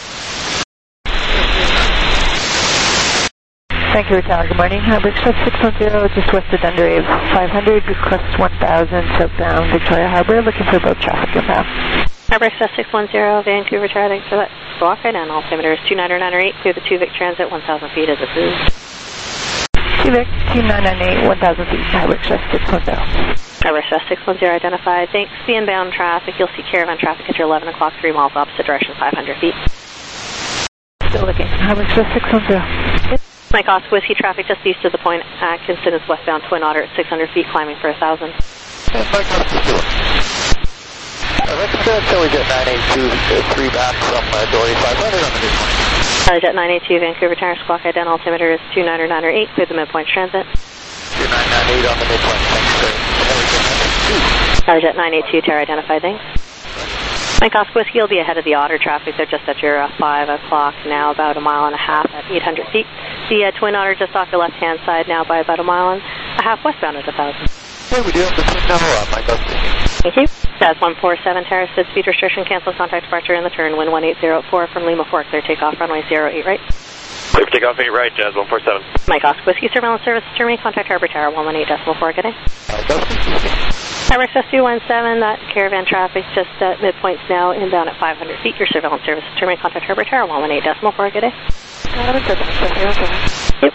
Thank you, Tower. Good morning. Harbor Express 610, just west of Thunder Wave 500, request 1000, southbound Victoria Harbor, looking for boat traffic inbound. Harbor Express 610, Vancouver Tower, thanks for that. Block right down, altimeter is 29908, clear the 2 Vic transit, 1,000 feet as approved. 2 Vic, 2998, 1,000 feet, Harbor Express 610. Harbor Express 610 identified, thanks. The inbound traffic, you'll see Caravan traffic at your 11 o'clock, 3 miles opposite direction, 500 feet. Still looking. Harbor Express 610. Mike Oscar Whiskey traffic just east of the point. Atkinson is westbound Twin Otter at 600 feet, climbing for 1,000. Mike Oscar, let's Jet 982, 3 back from Dory 500 on the midpoint. Jet 982, Vancouver Tower, squawk ident, altimeter is 29908, clear the midpoint transit. 2998 on the midpoint, thanks. Jet 982, tower identified, thanks. Mike Oscar Whiskey will be ahead of the Otter traffic. They're just at your 5 o'clock now, about 1.5 miles at 800 feet. The Twin Otter just off your left-hand side now by about 1.5 miles westbound at 1,000. Okay, we do have the same number on Mike Oscar. Thank you. Jazz 147, Tower, said speed restriction, cancel contact departure in the turn, wind 1804 from Lima 4, clear takeoff, runway 08 right. Clear for takeoff 8 right, Jazz 147. Mike Oscar Whiskey, surveillance service, terminate, contact Harbor Tower, 118.4, good day. Harbor Access 217, that Caravan traffic just at midpoints now, inbound at 500 feet. Your surveillance service, terminate, contact Harbor Tower, 118.4, good day. Yep.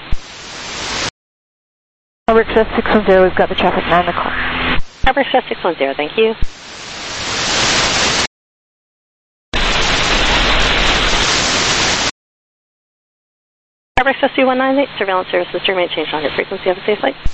Harbor Express 610, we've got the traffic 9 o'clock. Harbor Express 610, thank you. Harbor Express 219, surveillance services terminate, change on your frequency. Have a safe flight.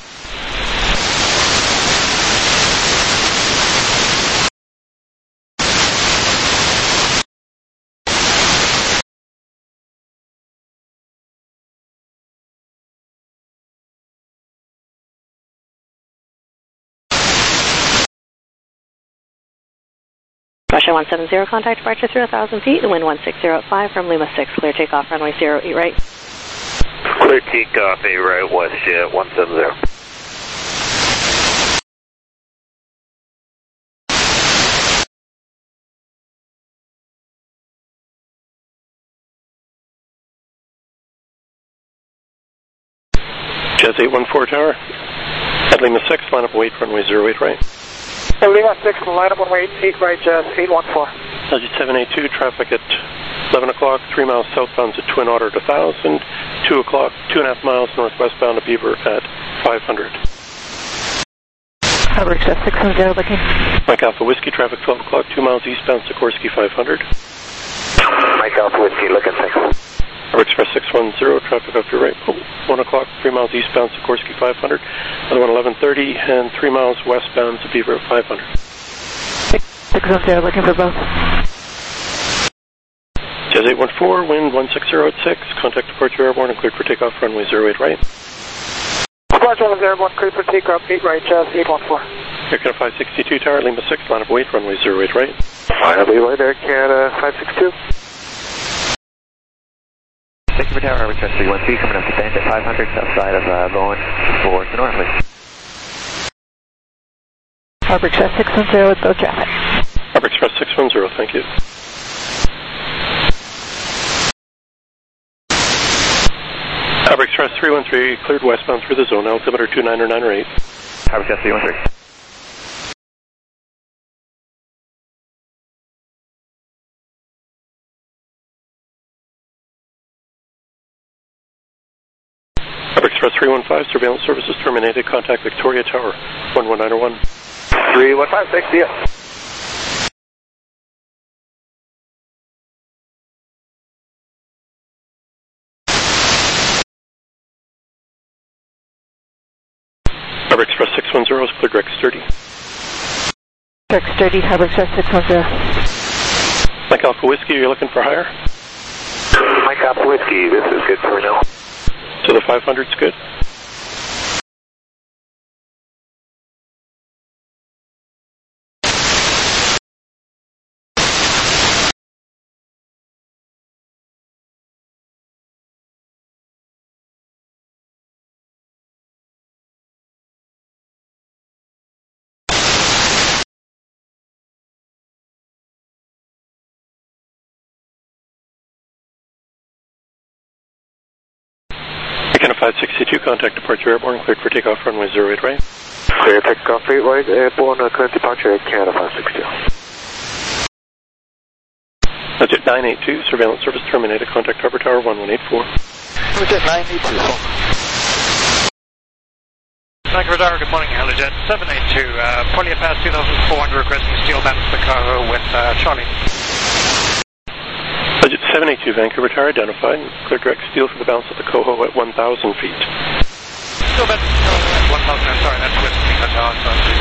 Russia 170, contact departure through 1,000 feet, wind 1605 from Lima 6, clear takeoff, runway 08 right. Clear takeoff 8 right, West Jet 170. Jazz 814 Tower, at Lima 6, line up wait, runway 08 right. Lima 6, line up runway 8 right, Jazz 814. Jet 782, traffic at 11 o'clock, 3 miles southbound to Twin Otter at 1,000, 2 o'clock, 2.5 miles northwestbound to Beaver at 500. Harbor Express 610, looking. Mike Alpha Whiskey, traffic 12 o'clock, 2 miles eastbound, Sikorsky 500. Mike Alpha Whiskey, looking, thanks. Harbor Express 610, traffic off your right, 1 o'clock, 3 miles eastbound, Sikorsky 500. Another one 11:30, and 3 miles westbound to Beaver at 500. 610, looking for both. Jazz 814, wind 16086, contact departure airborne and cleared for takeoff, runway 08 right. Departure runway airborne, cleared for takeoff 8 right, Jazz 814. Air Canada 562 Tower, Lima 6, line up wait, runway 08 right. Line up wait, Air Canada 562. Thank you for Tower, Harbor Express 313, coming up to bend at 500, south side of Bowen, for the north, please. Harbor Express 610 with boat traffic. Harbor Express 610, thank you. Harbor Express 313, cleared westbound through the zone, altimeter 29908. Harbor Express 313. Harbor Express 315, surveillance services terminated, contact Victoria Tower, 11901. 315, thanks, see ya. Harbor Express 610 is clear direct 30. Direct 30, Harbor Express 610. Mike Alpha Whiskey, you're looking for higher? Mike Alpha Whiskey, this is good for now. So the 500's good? Canada 562, contact departure airborne, cleared for takeoff runway 08 right. Clear takeoff 8 right, airborne, current departure at Canada 562. That's it, 982, surveillance service terminated, contact Harbor Tower 1184. Who's at 982? Thank you, Radar. Good morning, Helijet 782. Polia Pass 2400, requesting steel band to Chicago with Charlie. Budget 782, Vancouver Tower identified. Clear direct steel for the balance of the Coho at 1,000 feet. Steel band to Chicago at 1,000, I'm sorry, that's Whiskey Hotel.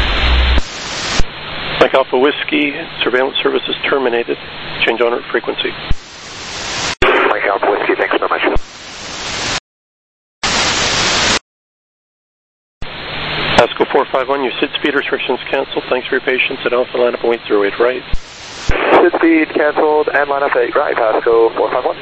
Mike Alpha Whiskey, surveillance services terminated. Change en route frequency. Mike Alpha Whiskey, thanks very much. Pasco 451, your SID speed restrictions canceled. Thanks for your patience at Alpha lineup 0808 right. SID speed cancelled and line up 8 right, Pasco 451.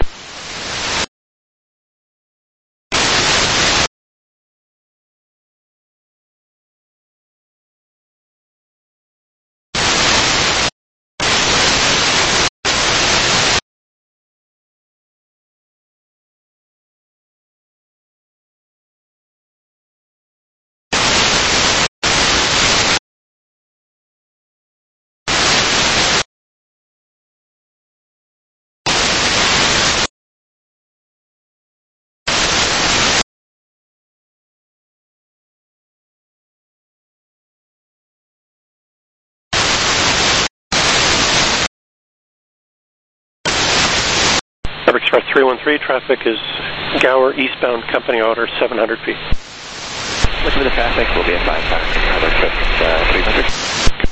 Harbor Express 313, traffic is Gower eastbound, company order 700 feet. Looking for the traffic, we'll be at 5 park, Harbor Express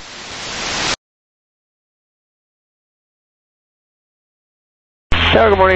300. Tower, good morning.